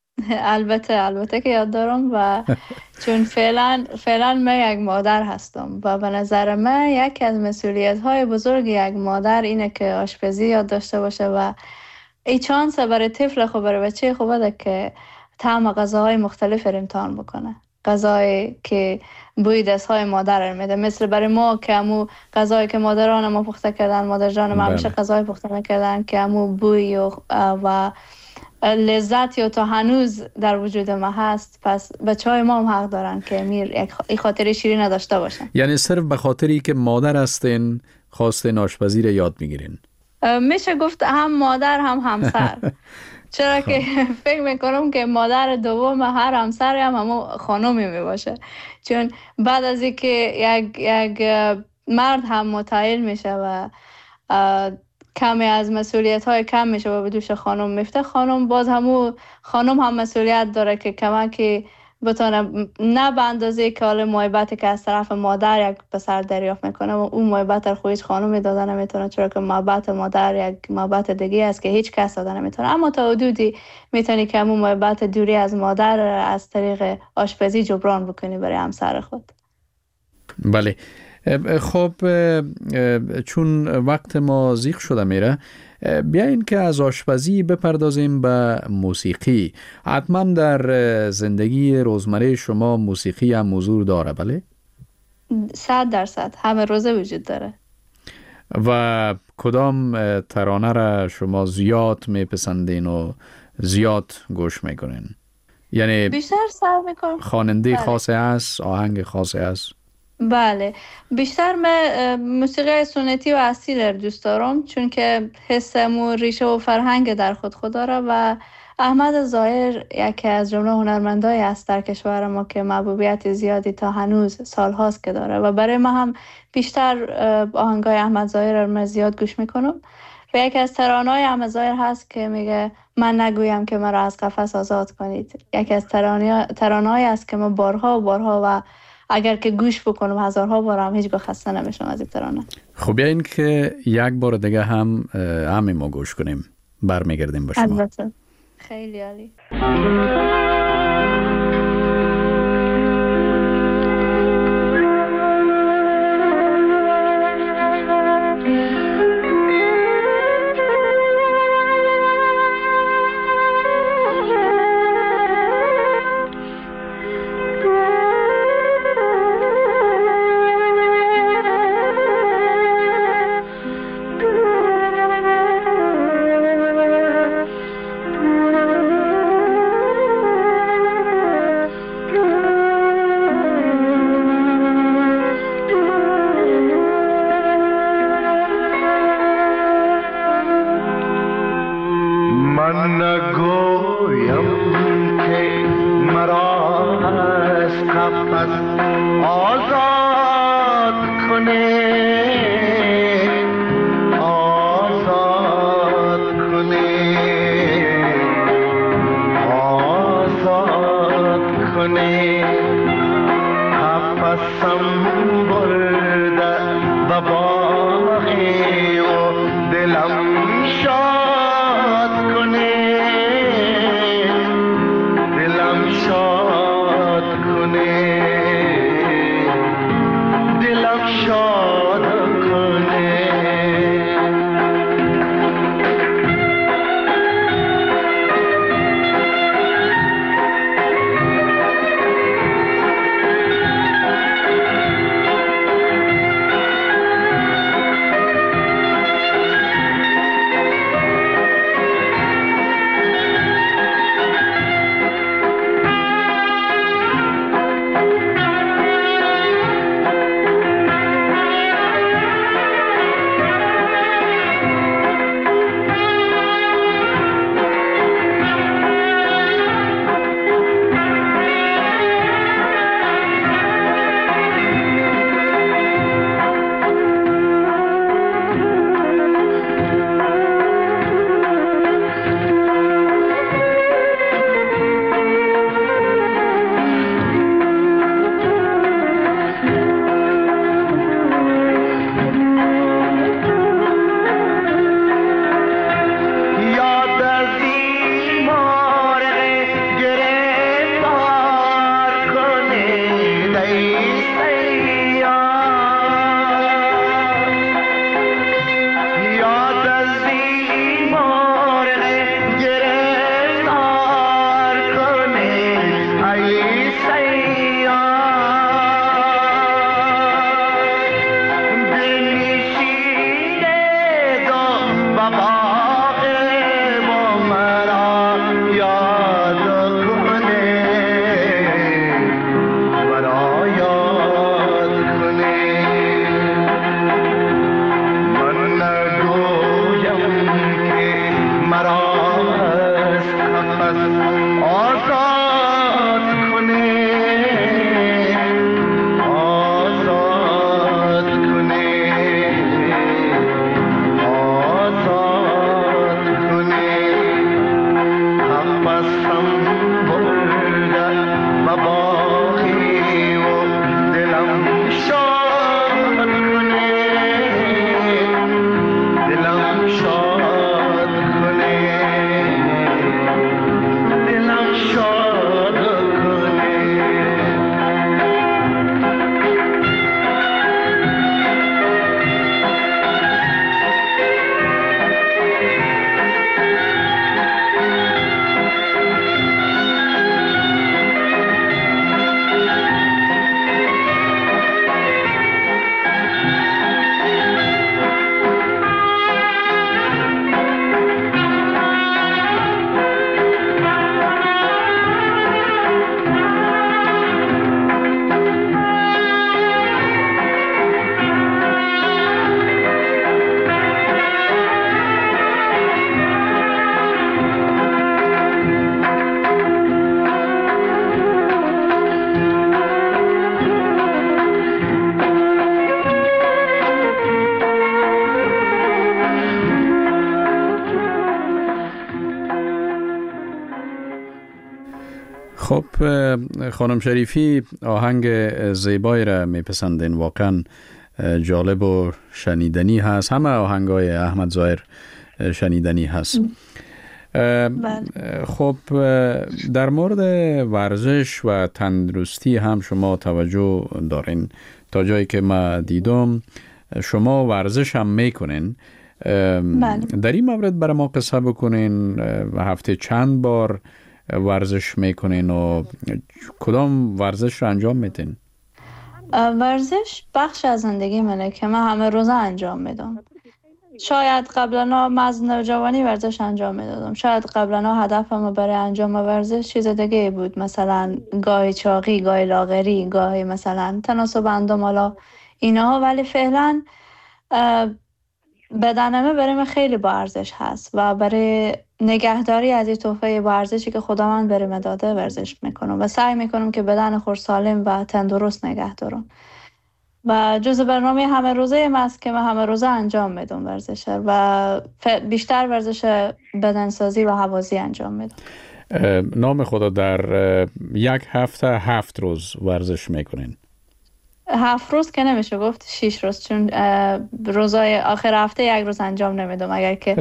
البته که یاد دارم و چون فعلا من یک مادر هستم و به نظر من یکی از مسئولیت‌های بزرگ یک مادر اینه که آشپزی یاد داشته باشه و این چانس برای طفل خوب، برای بچه خوبه که طعم غذاهای مختلف رو امتحان بکنه. غذایی که بوی دستهای مادر میده. مثل برای ما که همو غذایی که مادران ما پخته کردن، مادر جان ما همیشه غذای پخته میکردن که همو بوی و لذت یا تا هنوز در وجود ما هست. پس بچهای ما هم حق دارن که این خاطره شیرین نداشته باشن. یعنی صرف به خاطری که مادر هستین خواستین آشپزی رو یاد میگیرین؟ میشه گفت هم مادر هم همسر. چرا که فکر میکنم که مادر دوم هر همسری هم خانومی میباشه، چون بعد از اینکه یک مرد هم متعهل میشه و کمی از مسئولیت های کم میشه و به دوش خانم میفته، خانم باز خانم هم مسئولیت داره که کمکی بتونه، نه به اندازه که حال محبتی که از طرف مادر یک پسر دریافت میکنه و اون محبت در خودش خانم داده نمیتونه، چرا که محبت مادر یک محبت دیگه است که هیچ کس داده نمیتونه. اما تا حدودی میتونی که همون محبت دوری از مادر از طریق آشپزی جبران بکنی برای همسر خود. بله. خب چون وقت ما زیغ شده میره، بیاین که از آشپزی بپردازیم به موسیقی. حتما در زندگی روزمره شما موسیقی هم حضور داره، بله؟ 100% همه روزه وجود داره. و کدام ترانه را شما زیاد میپسندین و زیاد گوش میکنین؟ یعنی بیشتر سعی میکنم. خواننده خاصی هست، آهنگ خاصی هست؟ بله، بیشتر من موسیقی سنتی و اصیل رو دوست دارم، چون که حس ریشه و فرهنگ در خود داره و احمد ظاهر یکی از جمله هنرمندای است در کشور ما که محبوبیت زیادی تا هنوز سالهاست که داره و برای ما هم بیشتر آهنگای احمد ظاهر رو زیاد گوش میکنم. و یکی از ترانه‌های احمد ظاهر هست که میگه من نگویم که مرا از قفس آزاد کنید. یکی از ترانه‌های است که من بارها و بارها و اگر که گوش بکنم هزارها بار هم هیچگاه خسته نمیشم از این ترانه. خب این که یک بار دیگه هم ما گوش کنیم، برمیگردیم با شما. البته. خیلی عالی. خب خانم شریفی آهنگ زیبایی را میپسندین، واقعا جالب و شنیدنی هست. همه آهنگای احمد ظاهر شنیدنی هست. خب در مورد ورزش و تندرستی هم شما توجه دارین. تا جایی که ما دیدم شما ورزش هم میکنین. در این مورد برای ما قصه بکنین. هفته چند بار ورزش میکنین و کدام ورزش رو انجام میدین؟ ورزش بخش از زندگی منه که من همه روزه انجام میدم. شاید قبلا از نوجوانی ورزش انجام میدادم، شاید قبلا هدفم برای انجام ورزش چیز دیگه بود، مثلا گاهی چاقی، گاهی لاغری، گاهی مثلا تناسب اندام، حالا اینها. ولی فعلا بدنمه برای من خیلی با ارزش هست و برای نگهداری از این تحفه ورزشی که خدا من برای من داده ورزش میکنم و سعی میکنم که بدن خود سالم و تندرست نگه دارم. و جز برنامه همه روزه من است که من همه روزه انجام میدم ورزش و بیشتر ورزش بدنسازی و هوازی انجام میدم. نام خدا در یک هفته 7 روز ورزش میکنین؟ 7 روز که نمیشه گفت، 6 روز، چون روزای آخر هفته یک روز انجام نمیدم. اگر که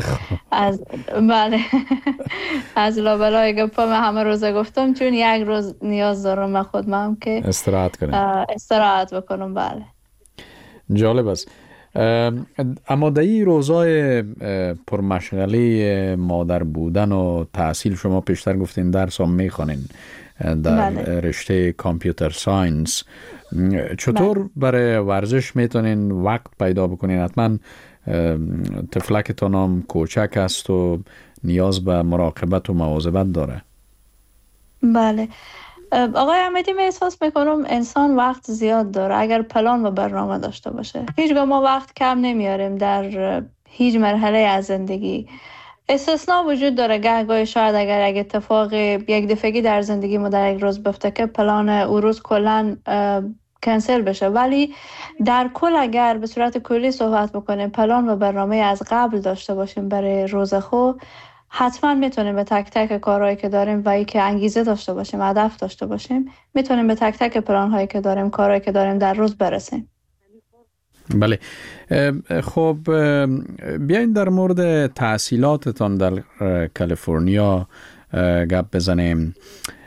از لابلای گپا من همه روزه گفتم، چون یک روز نیاز دارم من خودم که استراحت بکنم. بله، جالب است. اما در این روزای پرمشغله مادر بودن و تحصیل، شما پیشتر گفتین درس هم میخوانین در رشته کامپیوتر ساینس، چطور برای ورزش میتونین وقت پیدا بکنین؟ حتما طفلکتان هم کوچک است و نیاز به مراقبت و مواظبت داره. بله آقای احمدی، من احساس میکنم انسان وقت زیاد داره اگر پلان و برنامه داشته باشه. هیچگاه ما وقت کم نمیاریم در هیچ مرحله از زندگی. استثناء وجود داره، گاهی شاید اگر یک اتفاق یک دفعگی در زندگی ما در یک روز بفته که پلان او روز کلن کنسل بشه، ولی در کل اگر به صورت کلی صحبت بکنیم، پلان و برنامه از قبل داشته باشیم برای روز خود، حتما میتونیم به تک تک کارهایی که داریم و ای که انگیزه داشته باشیم، هدف داشته باشیم، میتونیم به تک تک پلان هایی که داریم، کارهایی که داریم در روز برسیم. بله. خب بیاین در مورد تحصیلاتتان در کالیفرنیا گپ بزنیم.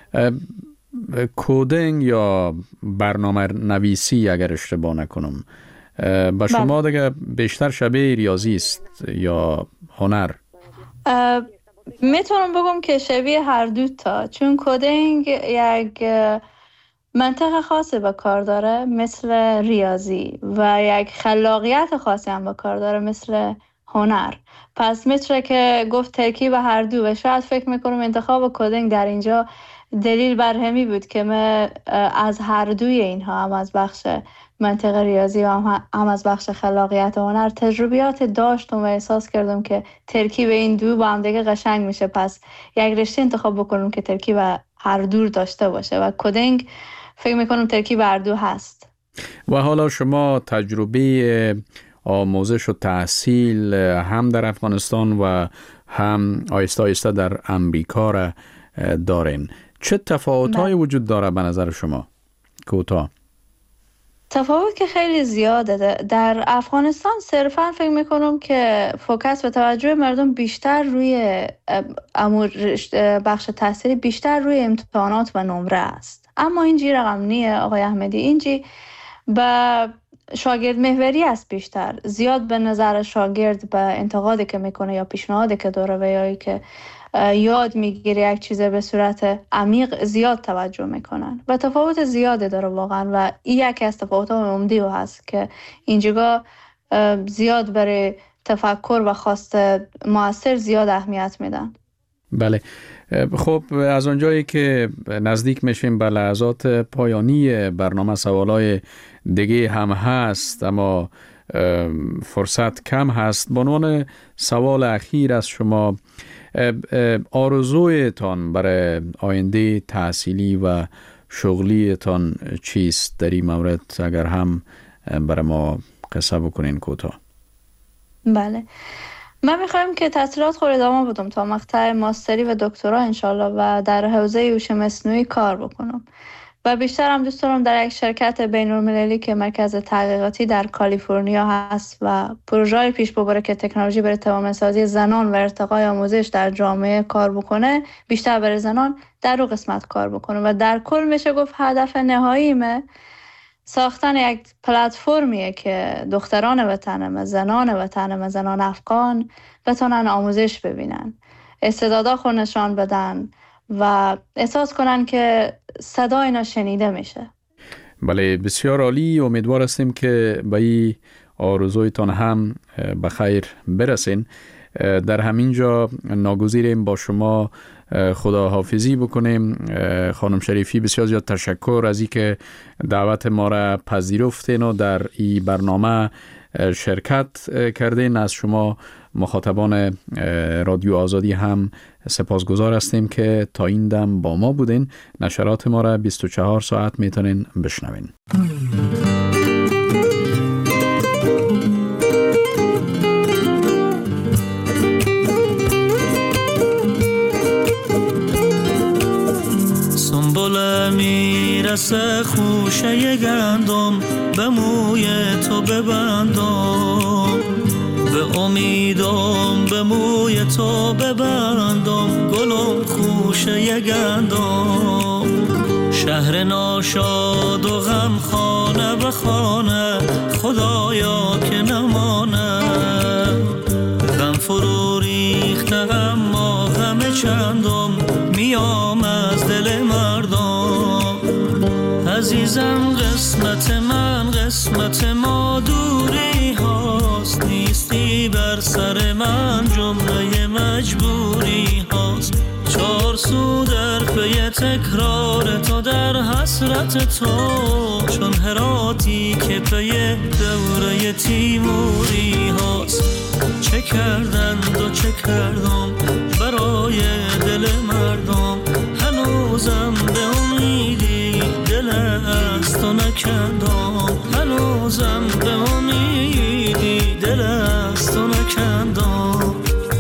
کدینگ یا برنامه نویسی اگر اشتباه نکنم با شما دیگه بیشتر شبیه ریاضی است یا هنر؟ میتونم بگم که شبیه هر دو تا، چون کدینگ یک منطق خاصی به کار داره مثل ریاضی و یک خلاقیت خاصی هم به کار داره مثل هنر. پس میتونه که گفت ترکیب هر دو. و شاید فکر میکنم انتخاب کدینگ در اینجا دلیل بر همی بود که من از هر دوی اینها، هم از بخش منطق ریاضی و هم از بخش خلاقیت و هنر تجربیات داشتم و احساس کردم که ترکیب این دو با هم دیگه قشنگ میشه. پس یک رشته انتخاب بکنم که ترکیب هر دو داشته باشه و کدینگ فکر میکنم ترکیب هر دو هست. و حالا شما تجربه آموزش و تحصیل هم در افغانستان و هم آیسته آیسته در امریکا را دارین. چه تفاوت‌هایی وجود داره به نظر شما؟ کوتاه. تفاوت که خیلی زیاده. در افغانستان صرفاً فکر میکنم که فوکس و توجه مردم بیشتر روی بخش تحصیلی بیشتر روی امتحانات و نمره است. اما اینجی رقم نیه آقای احمدی. اینجی به شاگرد محوری است بیشتر. زیاد به نظر شاگرد به انتقادی که میکنه یا پیشنهادی که داره و یا که یاد میگیره یک چیز به صورت عمیق زیاد توجه میکنن و تفاوت زیاده داره واقعا. و این یکی از تفاوت‌های عمده هست که اینجا زیاد برای تفکر و خواست مؤثر زیاد اهمیت میدن. بله. خب از اونجایی که نزدیک میشیم به لحظات پایانی برنامه، سوالای دیگه هم هست اما فرصت کم هست. به عنوان سوال اخیر از شما، آرزویتان برای آینده تحصیلی و شغلیتان چیست؟ در این مورد اگر هم برای ما قصه بکنین کوتاه. بله، من میخوایم که تحصیلات خود ادامه بدم تا مقطع ماستری و دکترا انشالله و در حوزه هوش مصنوعی کار بکنم و بیشتر هم دوست دارم در یک شرکت بین‌المللی که مرکز تحقیقاتی در کالیفرنیا هست و پروژه پیش ببره که تکنولوژی برای توانمندسازی زنان و ارتقای آموزش در جامعه کار بکنه، بیشتر برای زنان در اون قسمت کار بکنه و در کل میشه گفت هدف نهاییمه ساختن یک پلتفرمیه که دختران وطنم، زنان وطنم، زنان افغان بتونن آموزش ببینن، استعدادا خود نشان بدن و احساس کنن که صدای اینا شنیده میشه. بله، بسیار عالی. امیدوار هستیم که به این آرزویتان هم به خیر برسین. در همین جا ناگزیریم با شما خداحافظی بکنیم. خانم شریفی، بسیار زیاد تشکر از این که دعوت ما را پذیرفتین و در این برنامه شرکت کردین. از شما مخاطبان رادیو آزادی هم سپاسگزار هستیم که تا این دم با ما بودین. نشرات ما را 24 ساعت میتونین بشنوین. سنبله میرسه خوشه گندم، به موی تو ببندم، به امیدم به موی تو ببندم، گلم خوشه گندم. شهر ناشاد و غم خانه به خانه، خدایا که نمانه. غم فرو ریخته اما غم چندم، میام از دل مردم. عزیزم قسمت من قسمت ما دوری هاست، نیستی بر سر من جمله مجبوری هاست. چار سو در پی تکرار تو در حسرت تو، چون هراتی که پی دوره تیموری هاست. چه کردند و چه کردم برای دل مردم، هنوزم به امیدی دل از تو نکندم، هنوزم به امیدی دل از تو نکندم.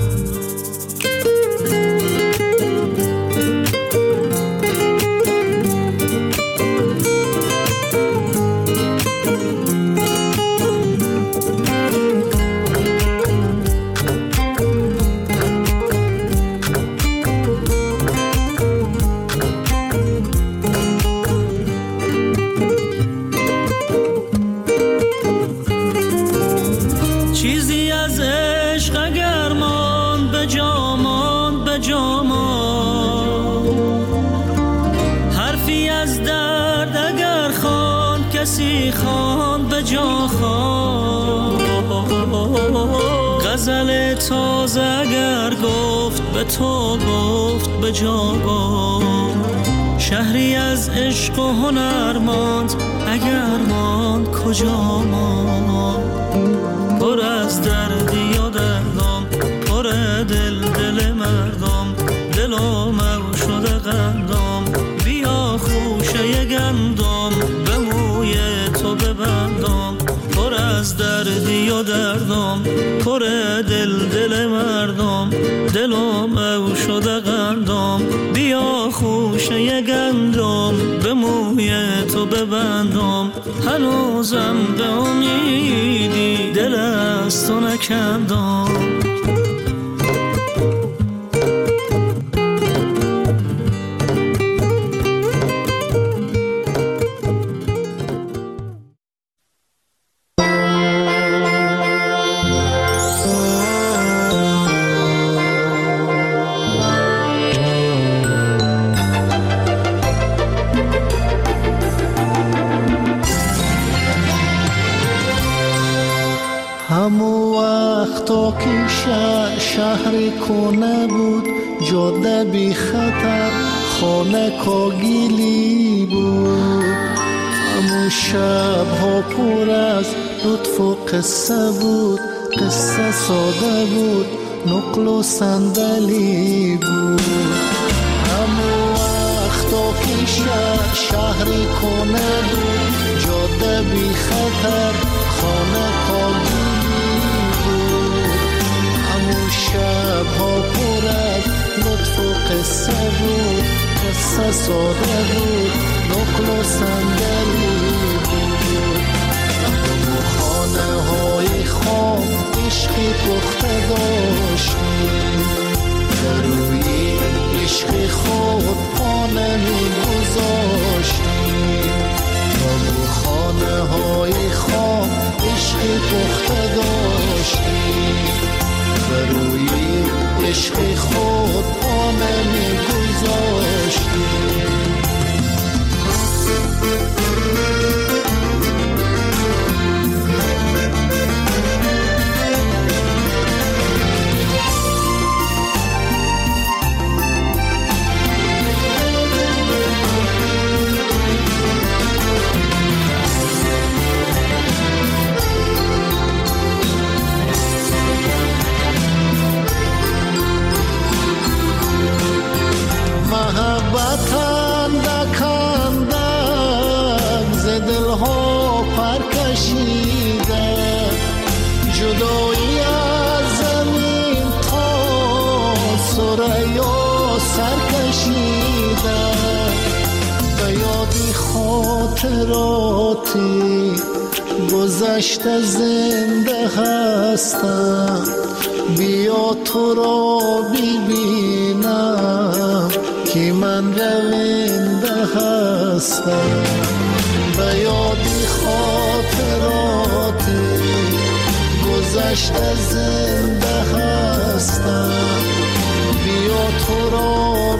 غزل تازه اگر گفت به تو گفت به جا گفت. شهری از عشق و هنر ماند اگر ماند کجا ماند. پر از دردی و دردم، پر دل دل مردم، دلم او شده قندم. بیا خوشه گندم به موی تو ببندم، پر از دردی و دردم، پر دل دل مردم، دلم او شده قندم. بیا خوشه گندم به موی تو ببندم، هنوزم به امیدی دل از تو نکندم. شهر کنه بود، جاده بی خطر، خانه کاگیلی بود. همون شب ها پر از لطف و قصه بود، قصه ساده بود، نقل و صندلی بود. همون وقتا که شهر کنه بود، جاده بی خطر، خانه کاگیلی بود. قصه بود، قصه ساده بود، نقل و صندلی بود. اما خانه های خام عشقی پخته داشتیم، در روی عشق خود پا نمی گذاشتیم. اما خانه های خام عشقی پخته داشتیم، در روی عشق خود پا نمی گذاشتیم. جدایی از زمین تا ثریا سر کشیده، به یادی خاطراتی گذشته زنده هستم. بیا تو را ببینم که من رونده هستم. به یادی خاطراتی گذشته زنده هستم. بیا تو را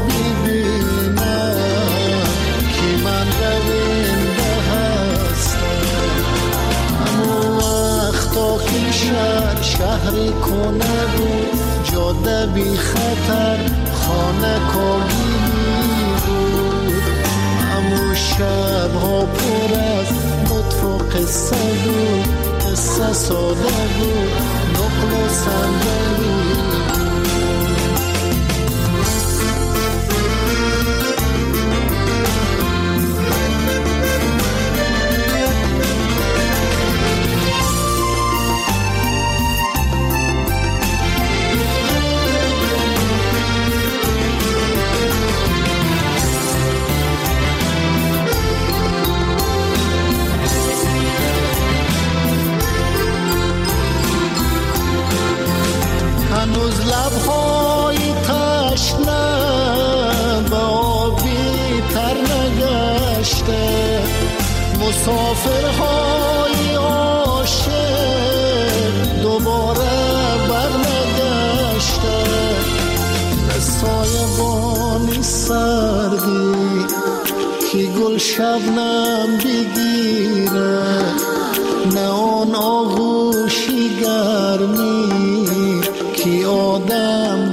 ببینم که من رونده هستم. همون وقتا که شهری کنه بود، جاده بی خطر، خانه کاگیلی بود. همون شبها پر از لطف و قصه بود، قصه ساده بود، نقل و صندلی هنوز لبهای تشنه به آبی تر نگشته، مسافرهای عاشق دوباره برنگشته. به سایبانی سردی که گل شبنم بگیره، نه آن آغوشی گرمی که آدم